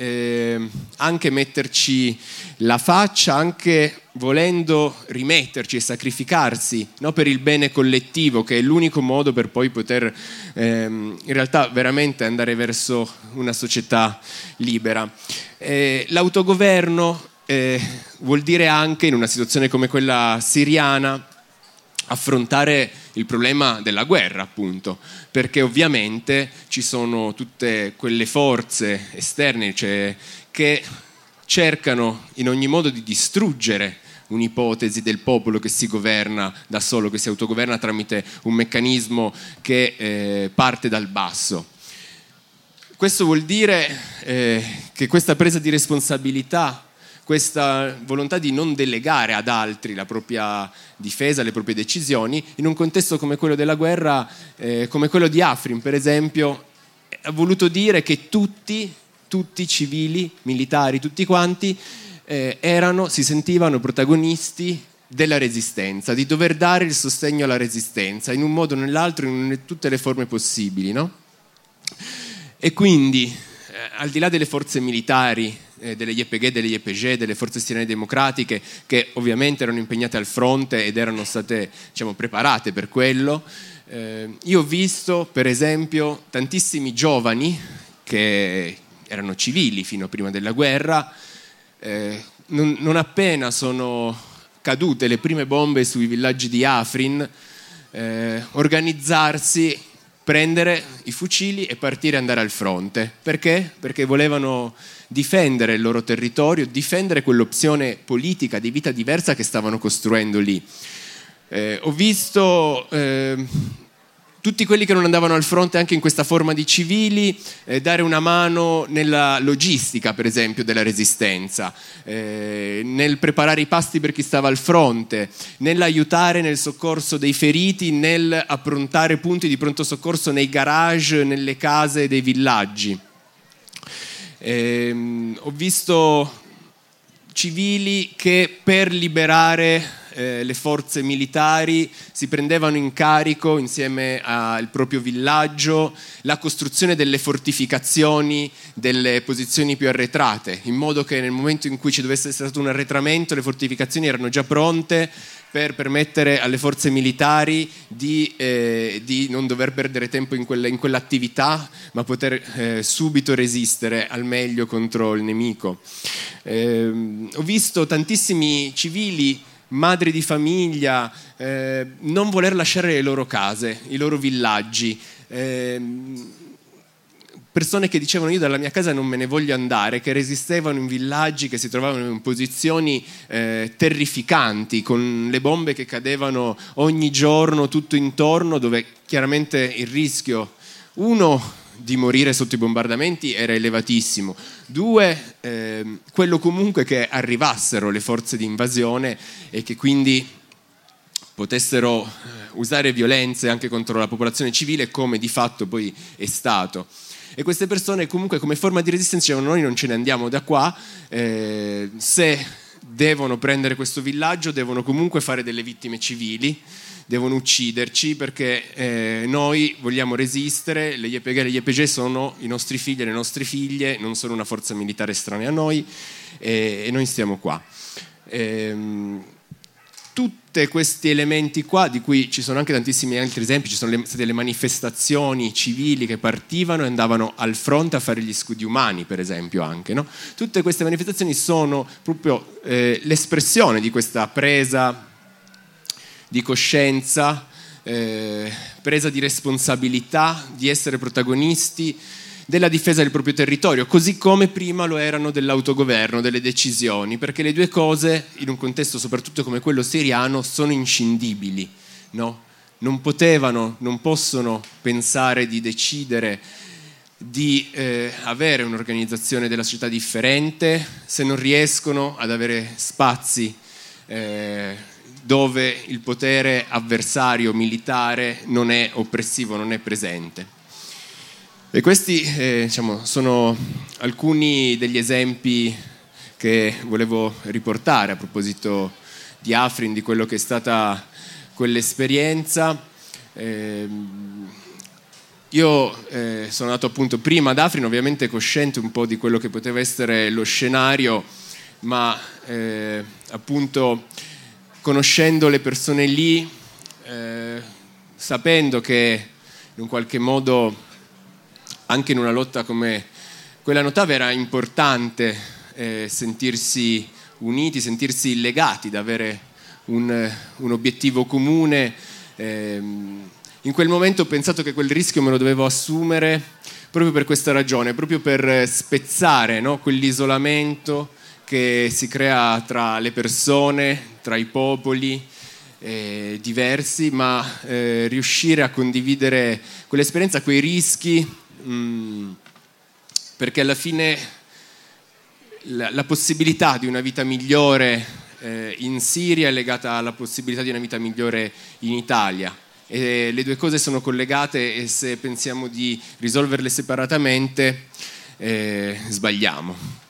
anche metterci la faccia, anche volendo rimetterci e sacrificarsi, no, per il bene collettivo, che è l'unico modo per poi poter in realtà veramente andare verso una società libera. L'autogoverno vuol dire anche, in una situazione come quella siriana, affrontare il problema della guerra, appunto, perché ovviamente ci sono tutte quelle forze esterne, cioè, che cercano in ogni modo di distruggere un'ipotesi del popolo che si governa da solo, che si autogoverna tramite un meccanismo che parte dal basso. Questo vuol dire che questa presa di responsabilità, questa volontà di non delegare ad altri la propria difesa, le proprie decisioni, in un contesto come quello della guerra, come quello di Afrin per esempio, ha voluto dire che tutti civili, militari, tutti quanti, si sentivano protagonisti della resistenza, di dover dare il sostegno alla resistenza, in un modo o nell'altro, in tutte le forme possibili, no? E quindi, al di là delle forze militari, delle YPG, delle YPG, delle forze siriane democratiche, che ovviamente erano impegnate al fronte ed erano state, diciamo, preparate per quello, io ho visto per esempio tantissimi giovani che erano civili fino a prima della guerra, non appena sono cadute le prime bombe sui villaggi di Afrin, organizzarsi, prendere i fucili e partire e andare al fronte. Perché? Perché volevano difendere il loro territorio, difendere quell'opzione politica di vita diversa che stavano costruendo lì. Ho visto tutti quelli che non andavano al fronte anche in questa forma di civili, dare una mano nella logistica, per esempio, della resistenza, nel preparare i pasti per chi stava al fronte, nell'aiutare nel soccorso dei feriti, nel approntare punti di pronto soccorso nei garage, nelle case dei villaggi. Ho visto civili che per liberare le forze militari si prendevano in carico insieme al proprio villaggio la costruzione delle fortificazioni delle posizioni più arretrate, in modo che nel momento in cui ci dovesse essere stato un arretramento le fortificazioni erano già pronte per permettere alle forze militari di non dover perdere tempo in quell'attività, ma poter subito resistere al meglio contro il nemico. Ho visto tantissimi civili, madri di famiglia, non voler lasciare le loro case, i loro villaggi, persone che dicevano io dalla mia casa non me ne voglio andare, che resistevano in villaggi che si trovavano in posizioni terrificanti, con le bombe che cadevano ogni giorno tutto intorno, dove chiaramente il rischio, uno, di morire sotto i bombardamenti era elevatissimo, due, quello comunque che arrivassero le forze di invasione e che quindi potessero usare violenze anche contro la popolazione civile, come di fatto poi è stato. E queste persone comunque come forma di resistenza dicevano noi non ce ne andiamo da qua, se devono prendere questo villaggio devono comunque fare delle vittime civili, devono ucciderci perché noi vogliamo resistere, le YPG e le YPG sono i nostri figli e le nostre figlie, non sono una forza militare estranea a noi e noi stiamo qua. Tutti questi elementi qua, di cui ci sono anche tantissimi altri esempi, ci sono state le manifestazioni civili che partivano e andavano al fronte a fare gli scudi umani, per esempio, anche, no? Tutte queste manifestazioni sono proprio l'espressione di questa presa di coscienza, presa di responsabilità, di essere protagonisti della difesa del proprio territorio, così come prima lo erano dell'autogoverno, delle decisioni, perché le due cose, in un contesto soprattutto come quello siriano, sono inscindibili, no? Non possono pensare di decidere di avere un'organizzazione della società differente se non riescono ad avere spazi dove il potere avversario militare non è oppressivo, non è presente. E questi sono alcuni degli esempi che volevo riportare a proposito di Afrin, di quello che è stata quell'esperienza. Io sono andato appunto prima ad Afrin, ovviamente cosciente un po' di quello che poteva essere lo scenario, ma appunto conoscendo le persone lì, sapendo che in un qualche modo anche in una lotta come quella Notave era importante sentirsi uniti, sentirsi legati, da avere un obiettivo comune. In quel momento ho pensato che quel rischio me lo dovevo assumere proprio per questa ragione, proprio per spezzare, no, quell'isolamento che si crea tra le persone, tra i popoli diversi, ma riuscire a condividere quell'esperienza, quei rischi, perché alla fine la possibilità di una vita migliore in Siria è legata alla possibilità di una vita migliore in Italia, e le due cose sono collegate, e se pensiamo di risolverle separatamente sbagliamo.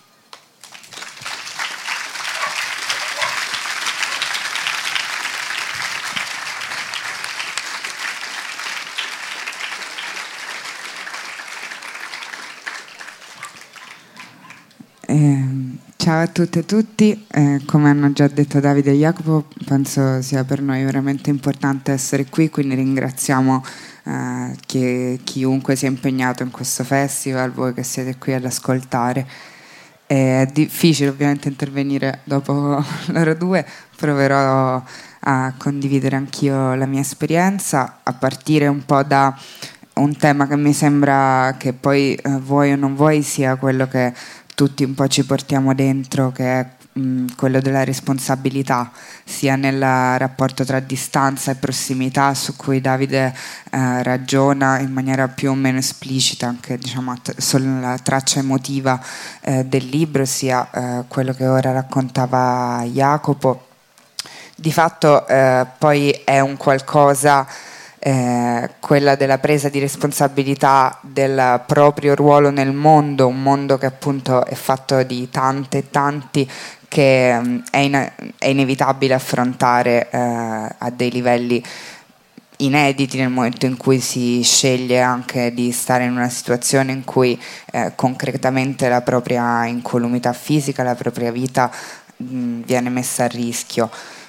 Ciao a tutte e tutti, come hanno già detto Davide e Jacopo, penso sia per noi veramente importante essere qui, quindi ringraziamo chiunque sia impegnato in questo festival, voi che siete qui ad ascoltare. È difficile ovviamente intervenire dopo loro due, proverò a condividere anch'io la mia esperienza, a partire un po' da un tema che mi sembra che poi vuoi o non vuoi sia quello che tutti un po' ci portiamo dentro, che è quello della responsabilità, sia nel rapporto tra distanza e prossimità, su cui Davide ragiona in maniera più o meno esplicita, anche diciamo sulla traccia emotiva del libro, sia quello che ora raccontava Jacopo. Di fatto poi è un qualcosa, quella della presa di responsabilità del proprio ruolo nel mondo, un mondo che appunto è fatto di tante e tanti, che è inevitabile affrontare a dei livelli inediti nel momento in cui si sceglie anche di stare in una situazione in cui concretamente la propria incolumità fisica, la propria vita viene messa a rischio.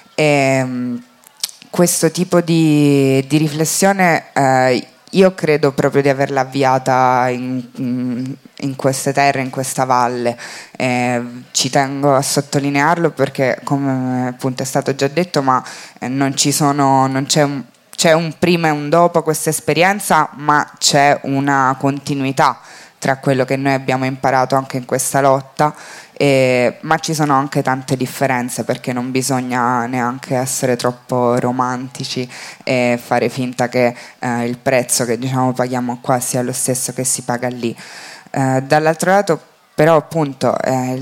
Questo tipo di riflessione io credo proprio di averla avviata in queste terre, in questa valle. Ci tengo a sottolinearlo perché, come appunto è stato già detto, ma c'è un prima e un dopo questa esperienza, ma c'è una continuità tra quello che noi abbiamo imparato anche in questa lotta, ma ci sono anche tante differenze, perché non bisogna neanche essere troppo romantici e fare finta che il prezzo che diciamo paghiamo qua sia lo stesso che si paga lì. Dall'altro lato però appunto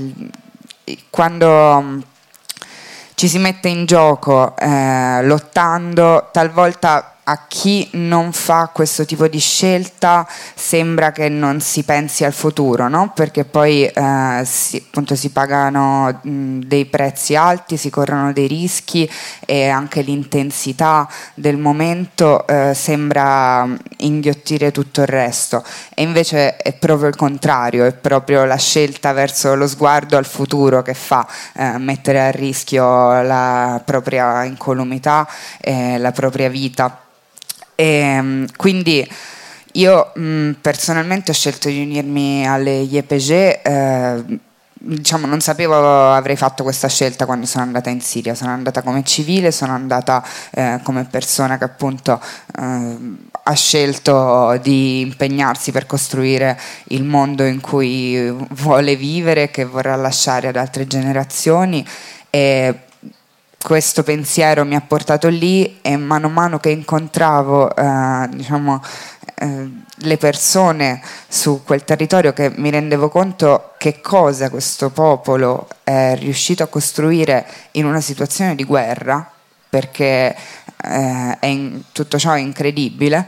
quando ci si mette in gioco lottando, talvolta a chi non fa questo tipo di scelta sembra che non si pensi al futuro, no? Perché poi appunto si pagano dei prezzi alti, si corrono dei rischi e anche l'intensità del momento sembra inghiottire tutto il resto, e invece è proprio il contrario, è proprio la scelta verso lo sguardo al futuro che fa mettere a rischio la propria incolumità e la propria vita. E quindi io personalmente ho scelto di unirmi alle YPG, diciamo non sapevo avrei fatto questa scelta quando sono andata in Siria. Sono andata come civile, sono andata come persona che appunto ha scelto di impegnarsi per costruire il mondo in cui vuole vivere, che vorrà lasciare ad altre generazioni, e questo pensiero mi ha portato lì, e mano a mano che incontravo le persone su quel territorio, che mi rendevo conto che cosa questo popolo è riuscito a costruire in una situazione di guerra, perché tutto ciò è incredibile.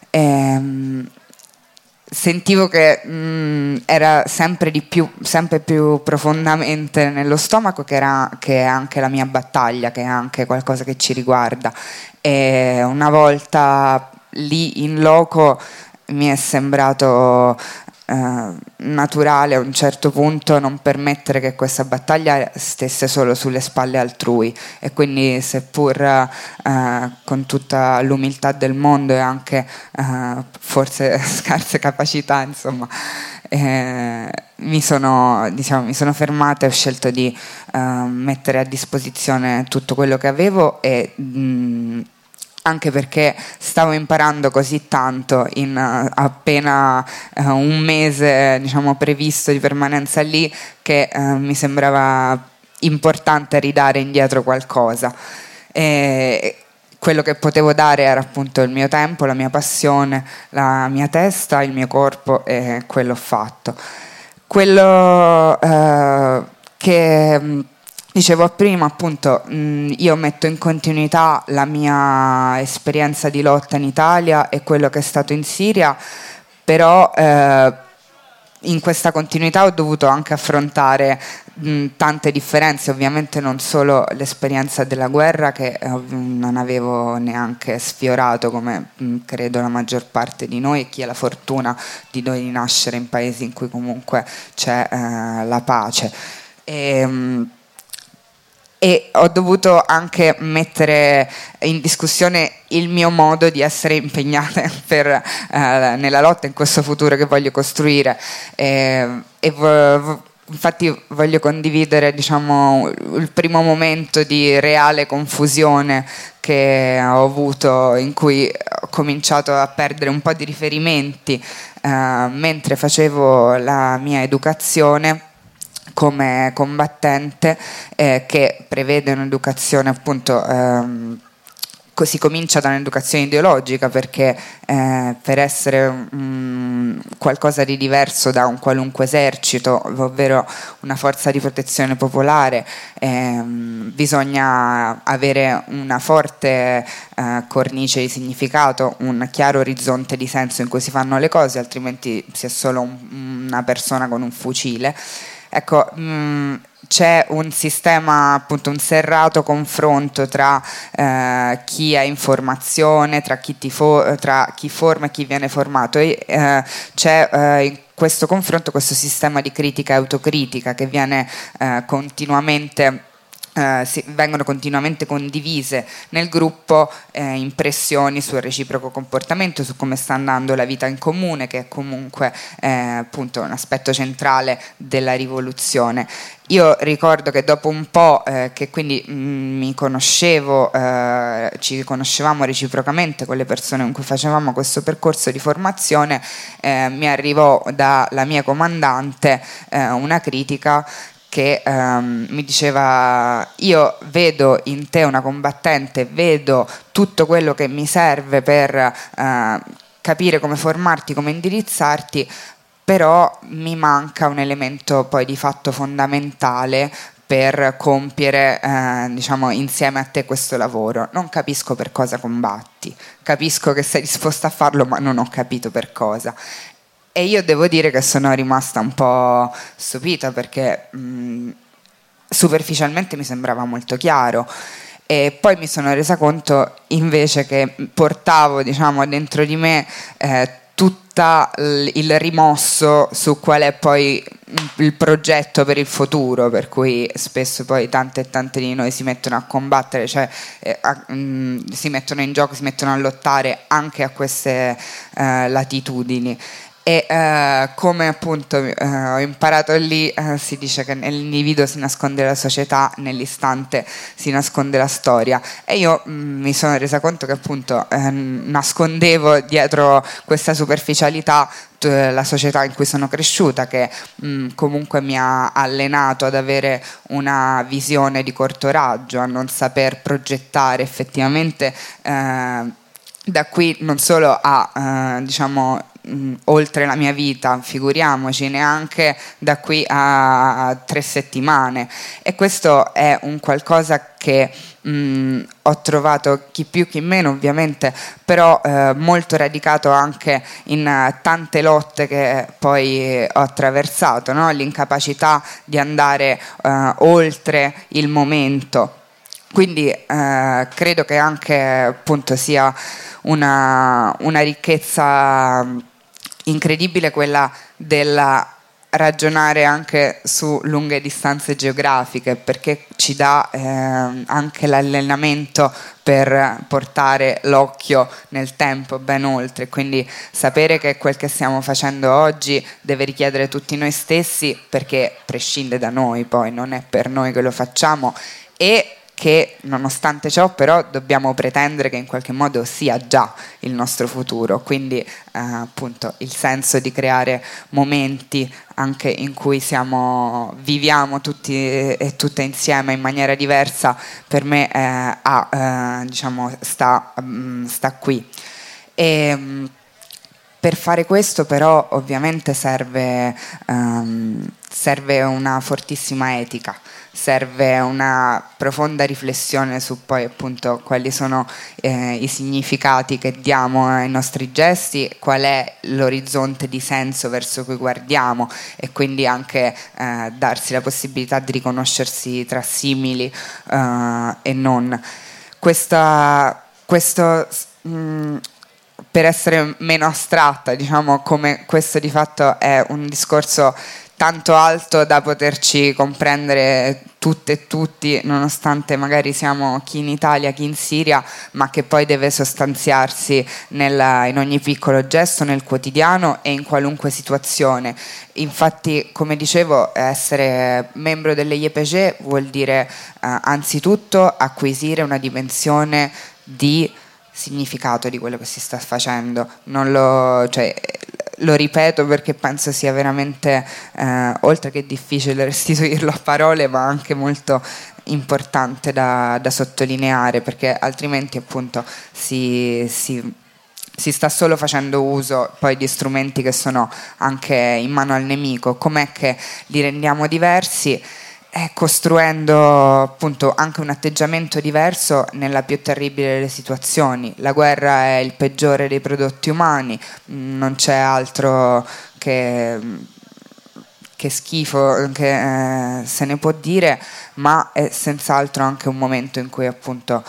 Sentivo che era sempre più profondamente nello stomaco che è anche la mia battaglia, che è anche qualcosa che ci riguarda. E una volta lì in loco mi è sembrato naturale a un certo punto non permettere che questa battaglia stesse solo sulle spalle altrui, e quindi, seppur con tutta l'umiltà del mondo e anche forse scarse capacità, insomma, mi sono fermata e ho scelto di mettere a disposizione tutto quello che avevo, e anche perché stavo imparando così tanto in appena un mese, diciamo, previsto di permanenza lì, che mi sembrava importante ridare indietro qualcosa. E quello che potevo dare era appunto il mio tempo, la mia passione, la mia testa, il mio corpo, e quello ho fatto. Quello che dicevo prima, appunto, io metto in continuità la mia esperienza di lotta in Italia e quello che è stato in Siria, però in questa continuità ho dovuto anche affrontare tante differenze, ovviamente non solo l'esperienza della guerra, che non avevo neanche sfiorato, come credo la maggior parte di noi, e chi ha la fortuna di nascere in paesi in cui comunque c'è la pace. E ho dovuto anche mettere in discussione il mio modo di essere impegnata nella lotta in questo futuro che voglio costruire, infatti voglio condividere, diciamo, il primo momento di reale confusione che ho avuto, in cui ho cominciato a perdere un po' di riferimenti mentre facevo la mia educazione come combattente, che prevede un'educazione appunto si comincia da un'educazione ideologica, perché per essere qualcosa di diverso da un qualunque esercito, ovvero una forza di protezione popolare, bisogna avere una forte cornice di significato, un chiaro orizzonte di senso in cui si fanno le cose, altrimenti si è solo una persona con un fucile. Ecco, c'è un sistema, appunto, un serrato confronto tra chi ha informazione, tra chi forma e chi viene formato, e c'è in questo confronto questo sistema di critica e autocritica che viene continuamente vengono continuamente condivise nel gruppo impressioni sul reciproco comportamento, su come sta andando la vita in comune, che è comunque appunto un aspetto centrale della rivoluzione. Io ricordo che dopo un po' che quindi mi conoscevo, ci conoscevamo reciprocamente con le persone con cui facevamo questo percorso di formazione, mi arrivò dalla mia comandante una critica che mi diceva: io vedo in te una combattente, vedo tutto quello che mi serve per capire come formarti, come indirizzarti, però mi manca un elemento poi di fatto fondamentale per compiere diciamo insieme a te questo lavoro. Non capisco per cosa combatti, capisco che sei disposta a farlo, ma non ho capito per cosa. E io devo dire che sono rimasta un po' stupita, perché superficialmente mi sembrava molto chiaro, e poi mi sono resa conto invece che portavo, diciamo, dentro di me tutto il rimosso su qual è poi il progetto per il futuro, per cui spesso poi tante e tante di noi si mettono a combattere, cioè si mettono in gioco, si mettono a lottare anche a queste latitudini. E come appunto ho imparato lì, si dice che nell'individuo si nasconde la società, nell'istante si nasconde la storia, e io mi sono resa conto che appunto nascondevo dietro questa superficialità la società in cui sono cresciuta, che comunque mi ha allenato ad avere una visione di corto raggio, a non saper progettare effettivamente da qui non solo a diciamo oltre la mia vita, figuriamoci, neanche da qui a 3 settimane. E questo è un qualcosa che ho trovato, chi più chi meno ovviamente, però molto radicato anche in tante lotte che poi ho attraversato, no? L'incapacità di andare oltre il momento. Quindi credo che anche appunto sia una ricchezza incredibile quella della ragionare anche su lunghe distanze geografiche, perché ci dà anche l'allenamento per portare l'occhio nel tempo ben oltre, quindi sapere che quel che stiamo facendo oggi deve richiedere tutti noi stessi, perché prescinde da noi, poi non è per noi che lo facciamo, e che nonostante ciò però dobbiamo pretendere che in qualche modo sia già il nostro futuro, quindi appunto il senso di creare momenti anche in cui viviamo tutti e tutte insieme in maniera diversa, per me diciamo sta qui. E per fare questo però ovviamente serve una fortissima etica, serve una profonda riflessione su poi appunto quali sono i significati che diamo ai nostri gesti, qual è l'orizzonte di senso verso cui guardiamo, e quindi anche darsi la possibilità di riconoscersi tra simili e non. Questo per essere meno astratta, diciamo, come questo di fatto è un discorso tanto alto da poterci comprendere tutte e tutti, nonostante magari siamo chi in Italia, chi in Siria, ma che poi deve sostanziarsi in ogni piccolo gesto, nel quotidiano e in qualunque situazione. Infatti, come dicevo, essere membro delle YPG vuol dire anzitutto acquisire una dimensione di significato di quello che si sta facendo. lo ripeto perché penso sia veramente, oltre che difficile restituirlo a parole, ma anche molto importante da sottolineare, perché altrimenti appunto si sta solo facendo uso poi di strumenti che sono anche in mano al nemico. Com'è che li rendiamo diversi? Costruendo appunto anche un atteggiamento diverso nella più terribile delle situazioni. La guerra è il peggiore dei prodotti umani, non c'è altro che schifo che se ne può dire, ma è senz'altro anche un momento in cui appunto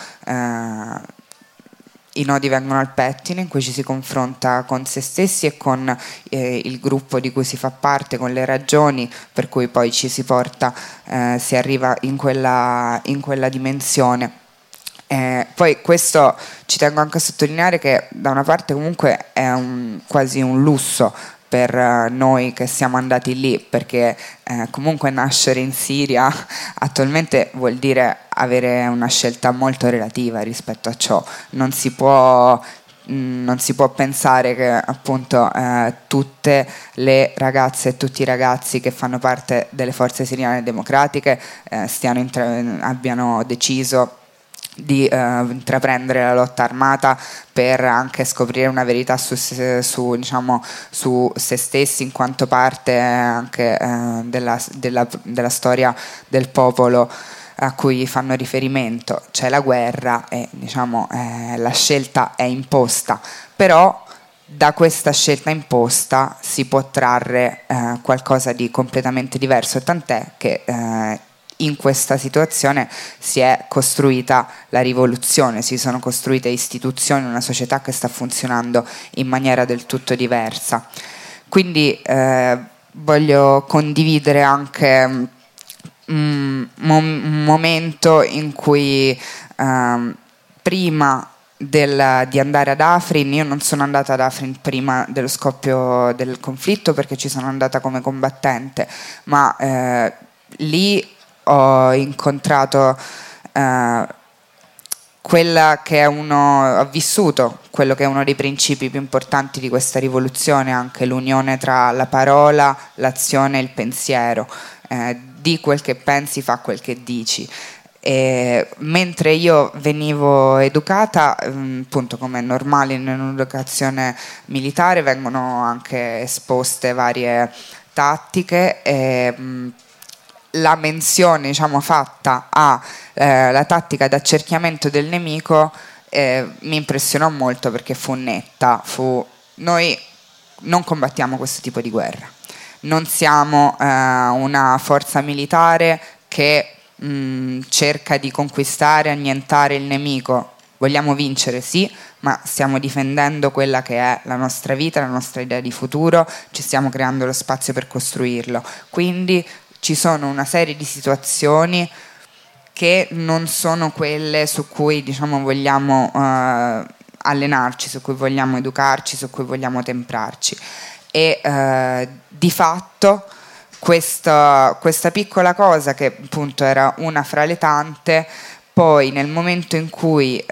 i nodi vengono al pettine, in cui ci si confronta con se stessi e con il gruppo di cui si fa parte, con le ragioni per cui poi ci si porta, si arriva in quella dimensione. Poi questo ci tengo anche a sottolineare che da una parte comunque è quasi un lusso per noi che siamo andati lì, perché comunque nascere in Siria attualmente vuol dire avere una scelta molto relativa rispetto a ciò. Non si può pensare che appunto tutte le ragazze e tutti i ragazzi che fanno parte delle forze siriane democratiche abbiano deciso di intraprendere la lotta armata per anche scoprire una verità su se stessi, in quanto parte anche della storia del popolo a cui fanno riferimento. C'è la guerra e la scelta è imposta, però da questa scelta imposta si può trarre qualcosa di completamente diverso, tant'è che in questa situazione si è costruita la rivoluzione, si sono costruite istituzioni, una società che sta funzionando in maniera del tutto diversa. Quindi voglio condividere anche un momento in cui prima di andare ad Afrin, io non sono andata ad Afrin prima dello scoppio del conflitto perché ci sono andata come combattente, ma lì ho incontrato ho vissuto quello che è uno dei principi più importanti di questa rivoluzione, anche l'unione tra la parola, l'azione e il pensiero. Di quel che pensi, fa quel che dici. Mentre io venivo educata, appunto come è normale in un'educazione militare, vengono anche esposte varie tattiche e la menzione fatta alla tattica d'accerchiamento del nemico mi impressionò molto, perché fu netta. Noi non combattiamo questo tipo di guerra, non siamo una forza militare che cerca di conquistare, annientare il nemico. Vogliamo vincere, sì, ma stiamo difendendo quella che è la nostra vita, la nostra idea di futuro, ci stiamo creando lo spazio per costruirlo. Quindi ci sono una serie di situazioni che non sono quelle su cui vogliamo allenarci, su cui vogliamo educarci, su cui vogliamo temprarci. E di fatto questa piccola cosa, che appunto era una fra le tante, poi nel momento in cui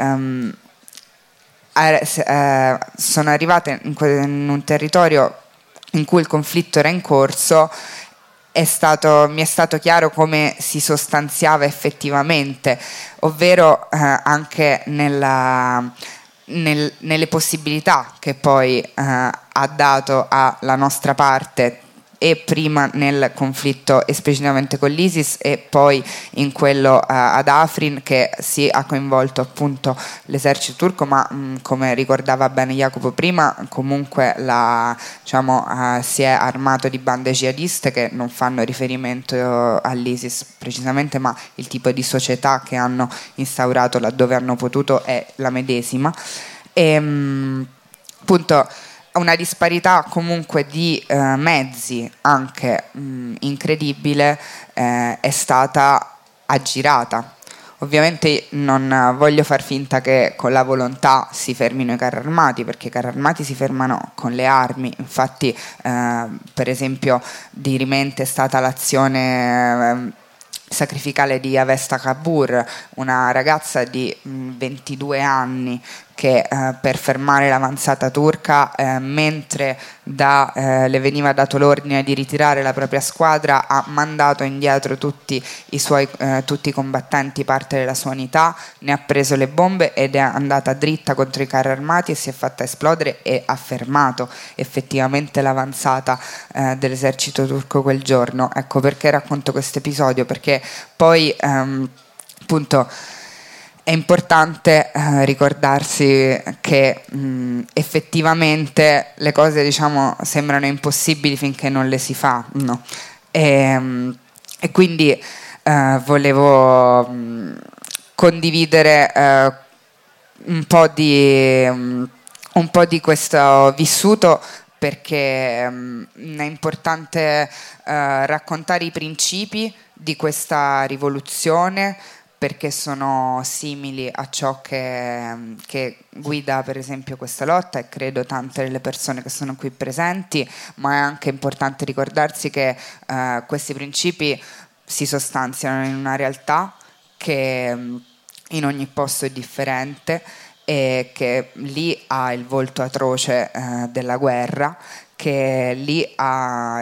sono arrivate in un territorio in cui il conflitto era in corso, mi è stato chiaro come si sostanziava effettivamente, ovvero anche nelle possibilità che poi ha dato alla nostra parte, e prima nel conflitto esplicitamente con l'ISIS e poi in quello ad Afrin, che si ha coinvolto appunto l'esercito turco, ma come ricordava bene Jacopo prima, comunque si è armato di bande jihadiste che non fanno riferimento all'ISIS precisamente, ma il tipo di società che hanno instaurato laddove hanno potuto è la medesima. E appunto una disparità comunque di mezzi anche incredibile è stata aggirata. Ovviamente non voglio far finta che con la volontà si fermino i carri armati, perché i carri armati si fermano con le armi. Infatti per esempio dirimente è stata l'azione sacrificale di Avesta Kabur, una ragazza di 22 anni che per fermare l'avanzata turca, mentre le veniva dato l'ordine di ritirare la propria squadra, ha mandato indietro tutti i combattenti, parte della sua unità, ne ha preso le bombe ed è andata dritta contro i carri armati e si è fatta esplodere e ha fermato effettivamente l'avanzata dell'esercito turco quel giorno. Ecco perché racconto questo episodio, perché poi appunto è importante ricordarsi che effettivamente le cose, diciamo, sembrano impossibili finché non le si fa, no? E quindi volevo condividere un po' di questo vissuto, perché è importante raccontare i principi di questa rivoluzione, perché sono simili a ciò che guida per esempio questa lotta, e credo tante delle persone che sono qui presenti, ma è anche importante ricordarsi che questi principi si sostanziano in una realtà che in ogni posto è differente e che lì ha il volto atroce della guerra, che lì ha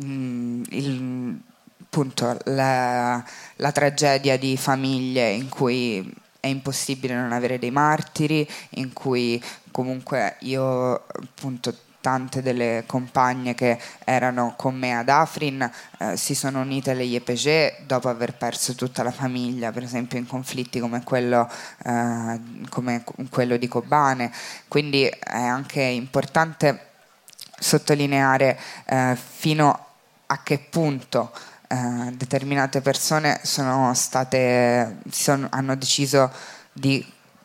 appunto la tragedia di famiglie in cui è impossibile non avere dei martiri, in cui comunque io, appunto, tante delle compagne che erano con me ad Afrin si sono unite alle YPG dopo aver perso tutta la famiglia, per esempio in conflitti come quello di Kobane. Quindi è anche importante sottolineare fino a che punto determinate persone hanno deciso di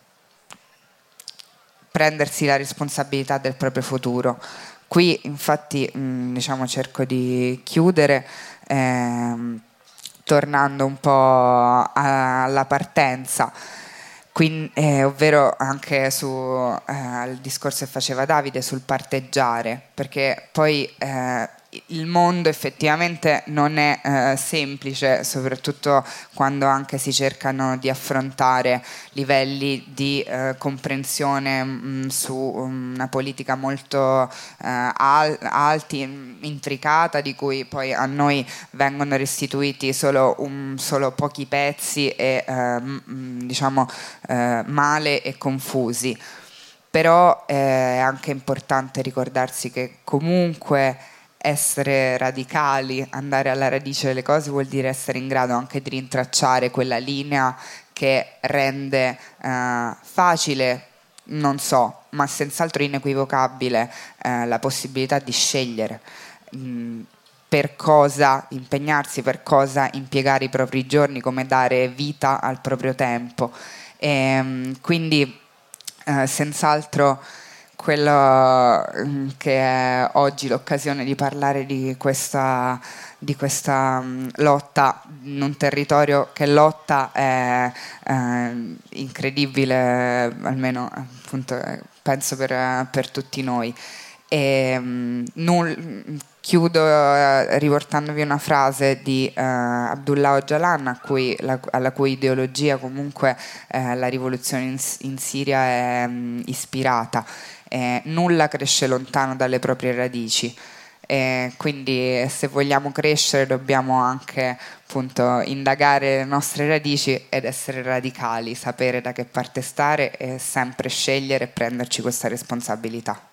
prendersi la responsabilità del proprio futuro. Qui infatti diciamo, cerco di chiudere tornando un po' alla partenza, ovvero anche al discorso che faceva Davide sul parteggiare, perché poi il mondo effettivamente non è semplice, soprattutto quando anche si cercano di affrontare livelli di comprensione su una politica molto alti, intricata, di cui poi a noi vengono restituiti solo pochi pezzi e diciamo male e confusi. Però è anche importante ricordarsi che comunque essere radicali, andare alla radice delle cose, vuol dire essere in grado anche di rintracciare quella linea che rende facile, non so, ma senz'altro inequivocabile la possibilità di scegliere per cosa impegnarsi, per cosa impiegare i propri giorni, come dare vita al proprio tempo. Quindi senz'altro quello che è oggi l'occasione di parlare di questa lotta in un territorio che lotta è incredibile, almeno appunto penso per tutti noi. Chiudo riportandovi una frase di Abdullah Öcalan, alla cui ideologia comunque la rivoluzione in Siria è ispirata. Nulla cresce lontano dalle proprie radici, quindi se vogliamo crescere dobbiamo anche appunto indagare le nostre radici ed essere radicali, sapere da che parte stare e sempre scegliere e prenderci questa responsabilità.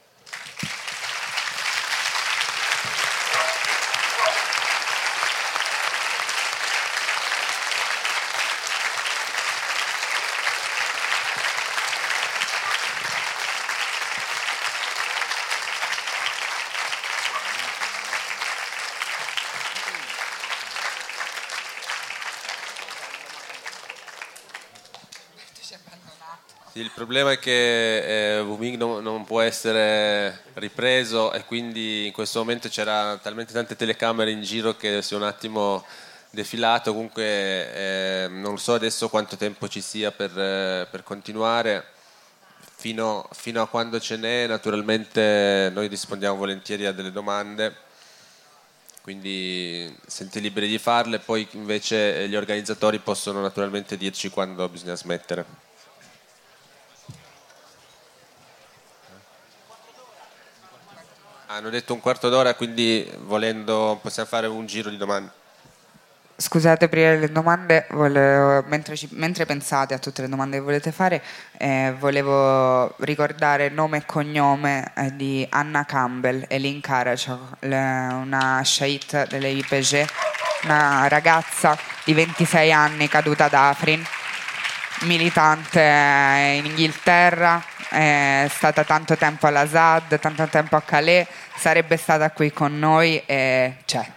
Il problema è che Wuming non può essere ripreso e quindi in questo momento c'era talmente tante telecamere in giro che si è un attimo defilato. Comunque non so adesso quanto tempo ci sia per continuare, fino a quando ce n'è. Naturalmente noi rispondiamo volentieri a delle domande, quindi siete liberi di farle, poi invece gli organizzatori possono naturalmente dirci quando bisogna smettere. Hanno detto un quarto d'ora, quindi volendo possiamo fare un giro di domande. Scusate, prima delle domande, mentre pensate a tutte le domande che volete fare, volevo ricordare nome e cognome di Anna Campbell, Elin Karachok, una Shahid delle YPG, una ragazza di 26 anni caduta ad Afrin, militante in Inghilterra, è stata tanto tempo all'Assad, tanto tempo a Calais, sarebbe stata qui con noi e c'è.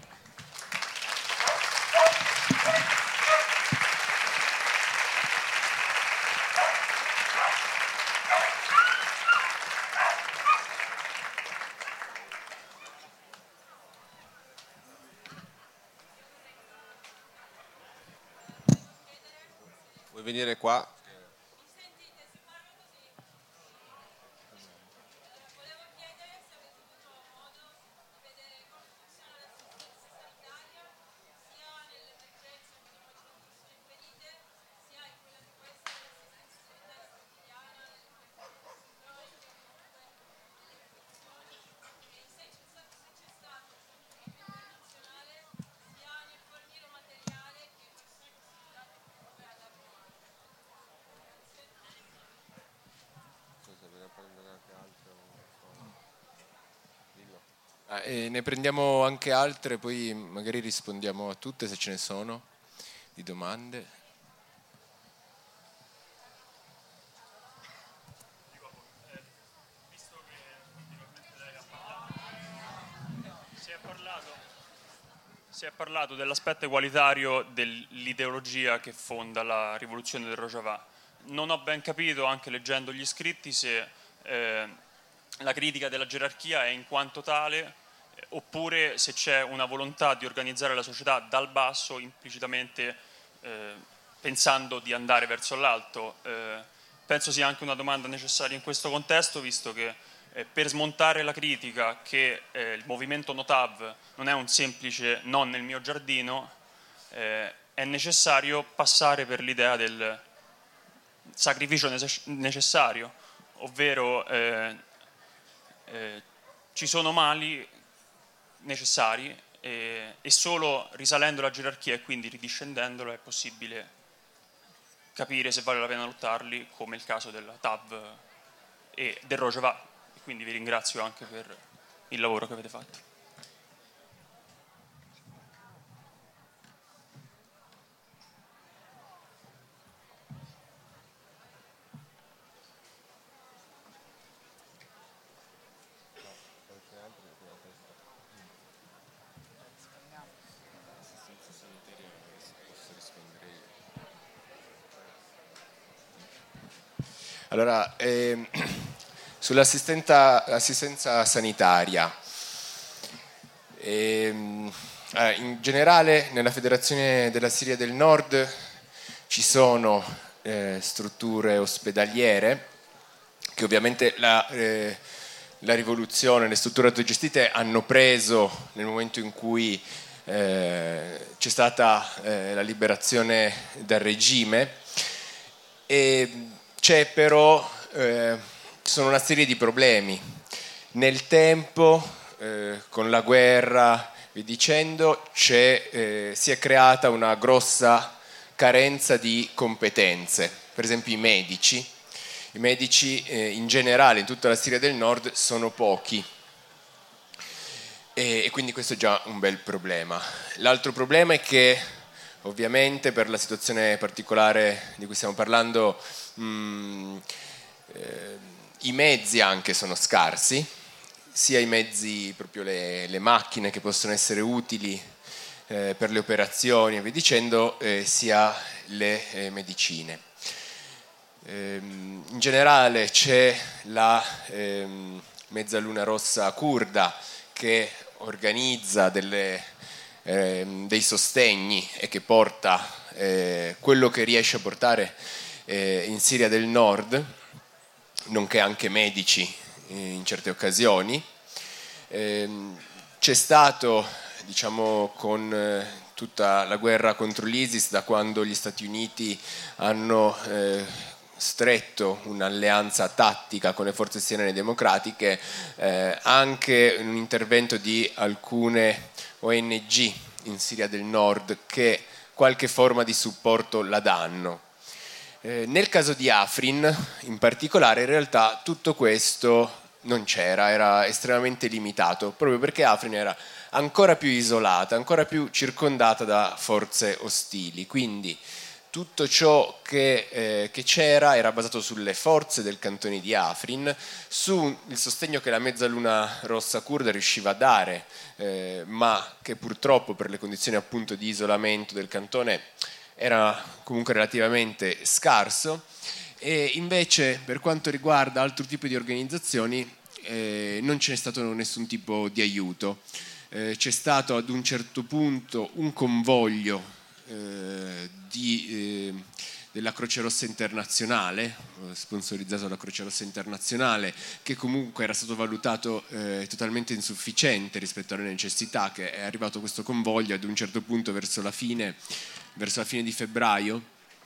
Vuoi venire qua? Ne prendiamo anche altre, poi magari rispondiamo a tutte se ce ne sono di domande. Visto che ultimamente lei ha parlato, si è parlato dell'aspetto egualitario dell'ideologia che fonda la rivoluzione del Rojava. Non ho ben capito, anche leggendo gli scritti, se la critica della gerarchia è in quanto tale oppure se c'è una volontà di organizzare la società dal basso, implicitamente pensando di andare verso l'alto. Penso sia anche una domanda necessaria in questo contesto, visto che per smontare la critica che il movimento Notav non è un semplice non nel mio giardino, è necessario passare per l'idea del sacrificio necessario, ovvero ci sono mali necessari e solo risalendo la gerarchia e quindi ridiscendendolo è possibile capire se vale la pena lottarli, come il caso della TAV e del Rojava. E quindi vi ringrazio anche per il lavoro che avete fatto. Allora, sull'assistenza sanitaria, in generale nella Federazione della Siria del Nord ci sono strutture ospedaliere che ovviamente la rivoluzione, le strutture autogestite hanno preso nel momento in cui c'è stata la liberazione dal regime, e c'è però ci sono una serie di problemi. Nel tempo, con la guerra e dicendo, si è creata una grossa carenza di competenze. Per esempio i medici in generale in tutta la Siria del Nord sono pochi e quindi questo è già un bel problema. L'altro problema è che ovviamente per la situazione particolare di cui stiamo parlando i mezzi anche sono scarsi, sia i mezzi, proprio le macchine che possono essere utili per le operazioni e via dicendo, sia le medicine. In generale c'è la Mezzaluna Rossa curda che organizza dei sostegni e che porta quello che riesce a portare in Siria del Nord, nonché anche medici in certe occasioni. C'è stato, diciamo, con tutta la guerra contro l'ISIS, da quando gli Stati Uniti hanno stretto un'alleanza tattica con le forze siriane democratiche, anche un intervento di alcune ONG in Siria del Nord che qualche forma di supporto la danno. Nel caso di Afrin in particolare in realtà tutto questo non c'era, era estremamente limitato, proprio perché Afrin era ancora più isolata, ancora più circondata da forze ostili, quindi tutto ciò che c'era era basato sulle forze del cantone di Afrin, sul sostegno che la Mezzaluna Rossa curda riusciva a dare, ma che purtroppo per le condizioni appunto di isolamento del cantone era comunque relativamente scarso. E invece per quanto riguarda altro tipo di organizzazioni non c'è stato nessun tipo di aiuto. C'è stato ad un certo punto un convoglio della Croce Rossa Internazionale, sponsorizzato dalla Croce Rossa Internazionale, che comunque era stato valutato totalmente insufficiente rispetto alle necessità, che è arrivato questo convoglio ad un certo punto verso la fine di febbraio,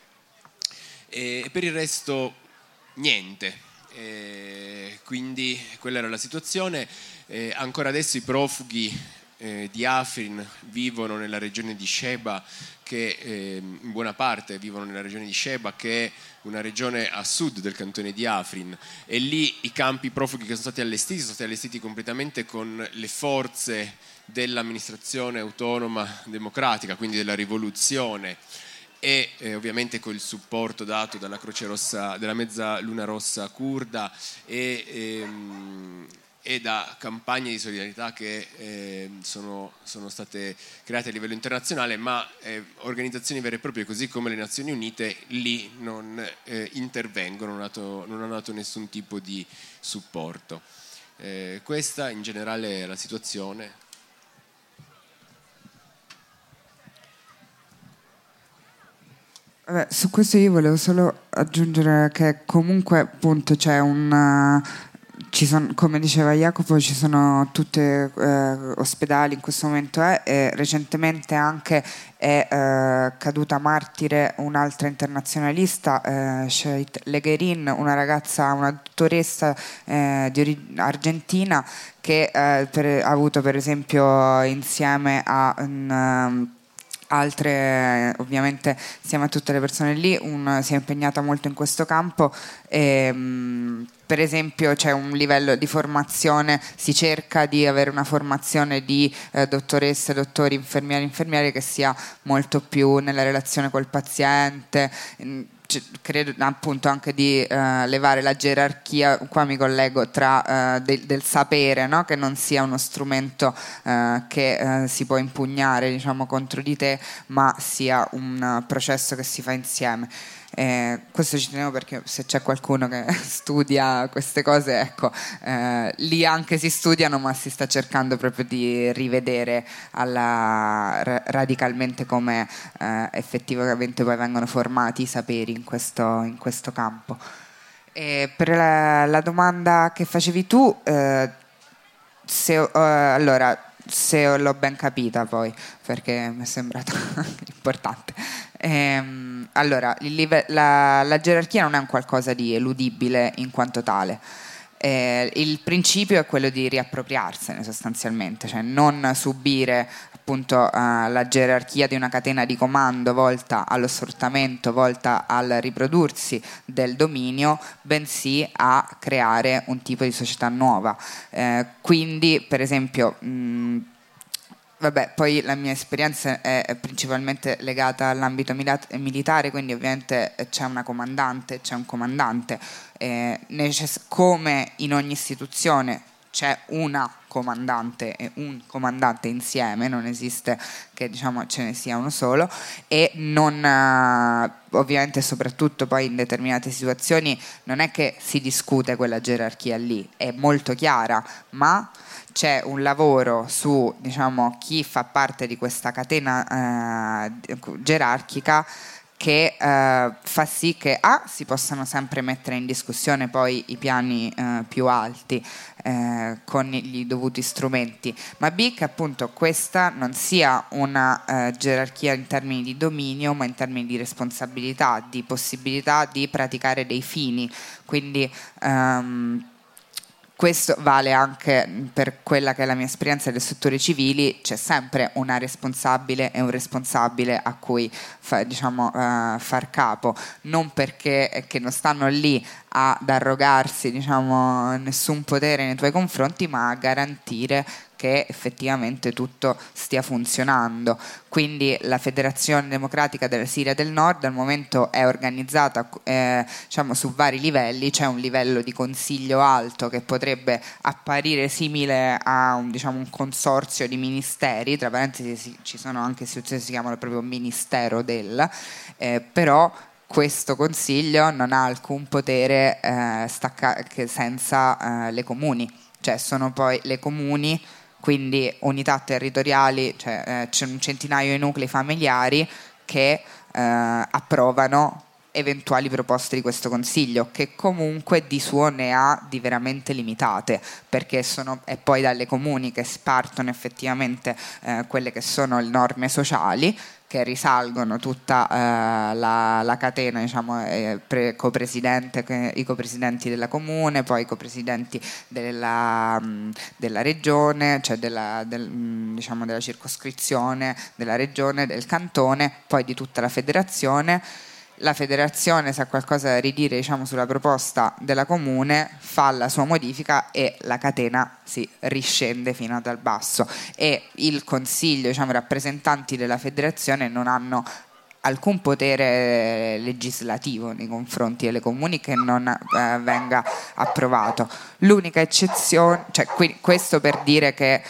e per il resto niente. Quindi quella era la situazione. Ancora adesso i profughi di Afrin vivono nella regione di Sheba, che in buona parte vivono nella regione di Sheba, che è una regione a sud del cantone di Afrin, e lì i campi profughi che sono stati allestiti completamente con le forze dell'amministrazione autonoma democratica, quindi della rivoluzione, e ovviamente con il supporto dato dalla Croce Rossa, della Mezzaluna Rossa curda e da campagne di solidarietà che sono state create a livello internazionale, ma organizzazioni vere e proprie così come le Nazioni Unite lì non intervengono, non hanno dato nessun tipo di supporto. Questa in generale è la situazione. Vabbè, su questo io volevo solo aggiungere che comunque appunto c'è come diceva Jacopo, ci sono tutti ospedali in questo momento e recentemente anche è caduta martire un'altra internazionalista, Shait Legherin, una ragazza, una dottoressa argentina che ha avuto per esempio insieme a altre, ovviamente insieme a tutte le persone lì, si è impegnata molto in questo campo. Per esempio c'è un livello di formazione, si cerca di avere una formazione di dottoresse, dottori, infermieri che sia molto più nella relazione col paziente. Credo appunto anche di levare la gerarchia, qua mi collego, tra del sapere, no? Che non sia uno strumento che si può impugnare, diciamo, contro di te, ma sia un processo che si fa insieme. Questo ci tenevo perché se c'è qualcuno che studia queste cose, ecco, lì anche si studiano, ma si sta cercando proprio di rivedere radicalmente come effettivamente poi vengono formati i saperi in questo campo. Per la domanda che facevi tu, allora, se l'ho ben capita poi, perché mi è sembrato importante. Allora, la gerarchia non è un qualcosa di eludibile in quanto tale. Il principio è quello di riappropriarsene sostanzialmente, cioè non subire appunto la gerarchia di una catena di comando volta allo sfruttamento, volta al riprodursi del dominio, bensì a creare un tipo di società nuova. Quindi, per esempio, vabbè, poi la mia esperienza è principalmente legata all'ambito militare, quindi ovviamente c'è una comandante, c'è un comandante, come in ogni istituzione c'è una comandante e un comandante insieme, non esiste che diciamo ce ne sia uno solo, e non ovviamente soprattutto poi in determinate situazioni non è che si discute quella gerarchia lì, è molto chiara, ma c'è un lavoro su, diciamo, chi fa parte di questa catena gerarchica che fa sì che si possano sempre mettere in discussione poi i piani più alti con i dovuti strumenti, ma B, che appunto questa non sia una gerarchia in termini di dominio, ma in termini di responsabilità, di possibilità di praticare dei fini. Quindi questo vale anche per quella che è la mia esperienza delle strutture civili. C'è sempre una responsabile e un responsabile a cui far capo, non perché che non stanno lì ad arrogarsi nessun potere nei tuoi confronti, ma a garantire che effettivamente tutto stia funzionando. Quindi la Federazione Democratica della Siria del Nord al momento è organizzata su vari livelli. C'è un livello di consiglio alto che potrebbe apparire simile a un consorzio di ministeri, tra parentesi ci sono anche istituzioni che si chiamano proprio Ministero del, però questo consiglio non ha alcun potere senza le comuni, cioè sono poi le comuni, quindi unità territoriali, c'è un centinaio di nuclei familiari che approvano eventuali proposte di questo consiglio, che comunque di suo ne ha di veramente limitate, perché è poi dalle comuni che partono effettivamente quelle che sono le norme sociali, che risalgono tutta la catena, copresidente, i copresidenti della comune, poi i copresidenti della regione, cioè della circoscrizione della regione, del cantone, poi di tutta la federazione. La federazione, se ha qualcosa da ridire sulla proposta della comune, fa la sua modifica e la catena si riscende fino ad al basso, e il consiglio, i rappresentanti della federazione non hanno alcun potere legislativo nei confronti delle comuni che non venga approvato. L'unica eccezione, questo per dire che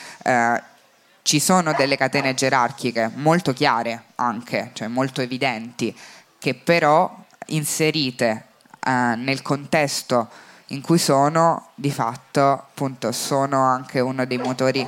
ci sono delle catene gerarchiche molto chiare anche, molto evidenti, che però inserite nel contesto in cui sono, di fatto appunto sono anche uno dei motori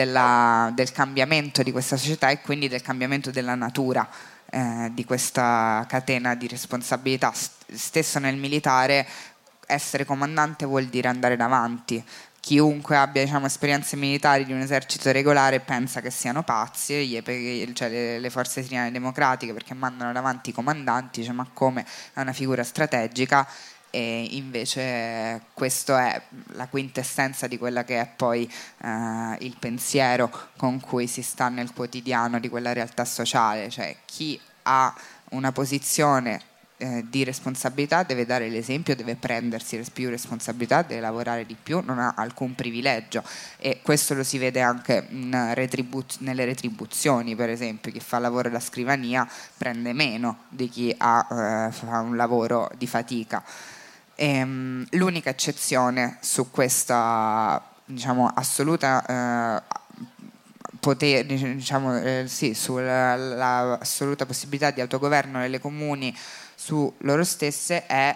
del cambiamento di questa società, e quindi del cambiamento della natura di questa catena di responsabilità. Stesso nel militare, essere comandante vuol dire andare davanti. Chiunque abbia esperienze militari di un esercito regolare pensa che siano pazzi, le forze siriane democratiche, perché mandano davanti i comandanti, ma come è una figura strategica, e invece questo è la quintessenza di quella che è poi il pensiero con cui si sta nel quotidiano di quella realtà sociale. Cioè, chi ha una posizione di responsabilità deve dare l'esempio, deve prendersi più responsabilità, deve lavorare di più, non ha alcun privilegio, e questo lo si vede anche nelle retribuzioni. Per esempio, chi fa lavoro da scrivania prende meno di chi fa un lavoro di fatica. L'unica eccezione su questa assoluta sulla assoluta possibilità di autogoverno delle comuni su loro stesse è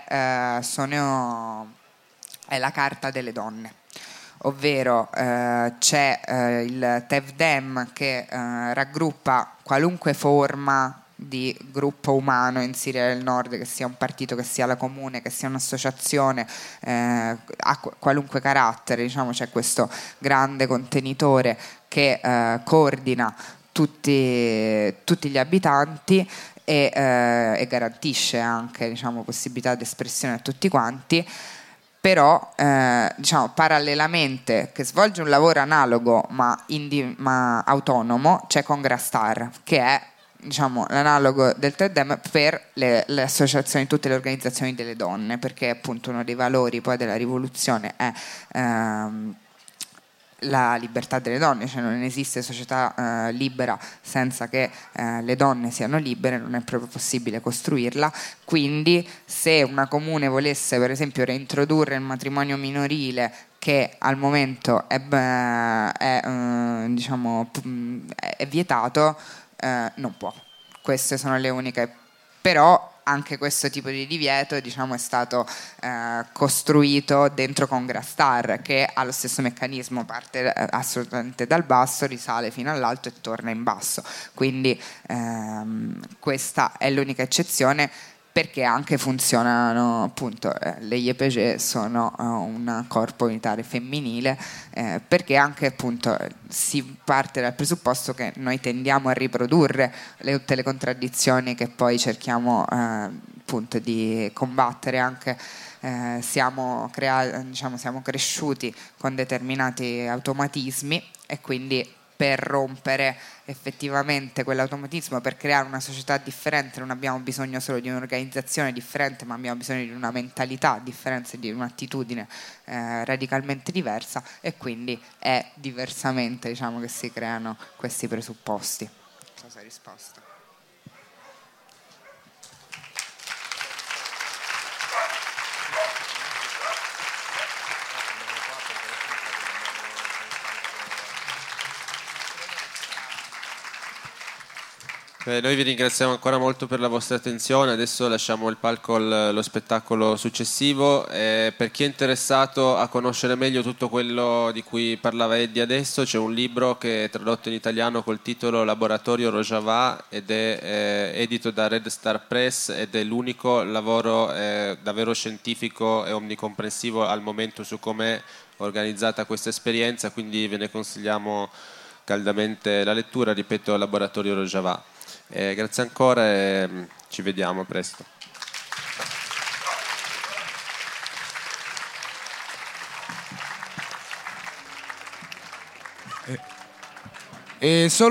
la Carta delle donne, ovvero c'è il Tevdem che raggruppa qualunque forma di gruppo umano in Siria del Nord, che sia un partito, che sia la comune, che sia un'associazione, a qualunque carattere. C'è questo grande contenitore che coordina tutti gli abitanti e garantisce anche possibilità di espressione a tutti quanti. Però parallelamente, che svolge un lavoro analogo ma autonomo, c'è Congrastar, che è l'analogo del TEDEM per le associazioni, tutte le organizzazioni delle donne, perché appunto uno dei valori poi della rivoluzione è la libertà delle donne, non esiste società libera senza che le donne siano libere, non è proprio possibile costruirla. Quindi se una comune volesse per esempio reintrodurre il matrimonio minorile, che al momento è vietato, non può. Queste sono le uniche. Però anche questo tipo di divieto, diciamo, è stato costruito dentro Congrastar, che ha lo stesso meccanismo, parte assolutamente dal basso, risale fino all'alto e torna in basso. Quindi questa è l'unica eccezione, perché anche funzionano, appunto, le IEPG sono un corpo unitario femminile, perché anche, appunto, si parte dal presupposto che noi tendiamo a riprodurre tutte le contraddizioni che poi cerchiamo appunto di combattere. Anche siamo cresciuti con determinati automatismi, e quindi per rompere effettivamente quell'automatismo, per creare una società differente, non abbiamo bisogno solo di un'organizzazione differente, ma abbiamo bisogno di una mentalità differente, di un'attitudine radicalmente diversa, e quindi è diversamente, diciamo, che si creano questi presupposti. Non so se hai risposto. Noi vi ringraziamo ancora molto per la vostra attenzione. Adesso lasciamo il palco allo spettacolo successivo. Per chi è interessato a conoscere meglio tutto quello di cui parlava Eddie adesso, c'è un libro che è tradotto in italiano col titolo Laboratorio Rojava, ed è edito da Red Star Press, ed è l'unico lavoro davvero scientifico e omnicomprensivo al momento su come è organizzata questa esperienza, quindi ve ne consigliamo caldamente la lettura. Ripeto, Laboratorio Rojava. Grazie ancora e ci vediamo presto. Solo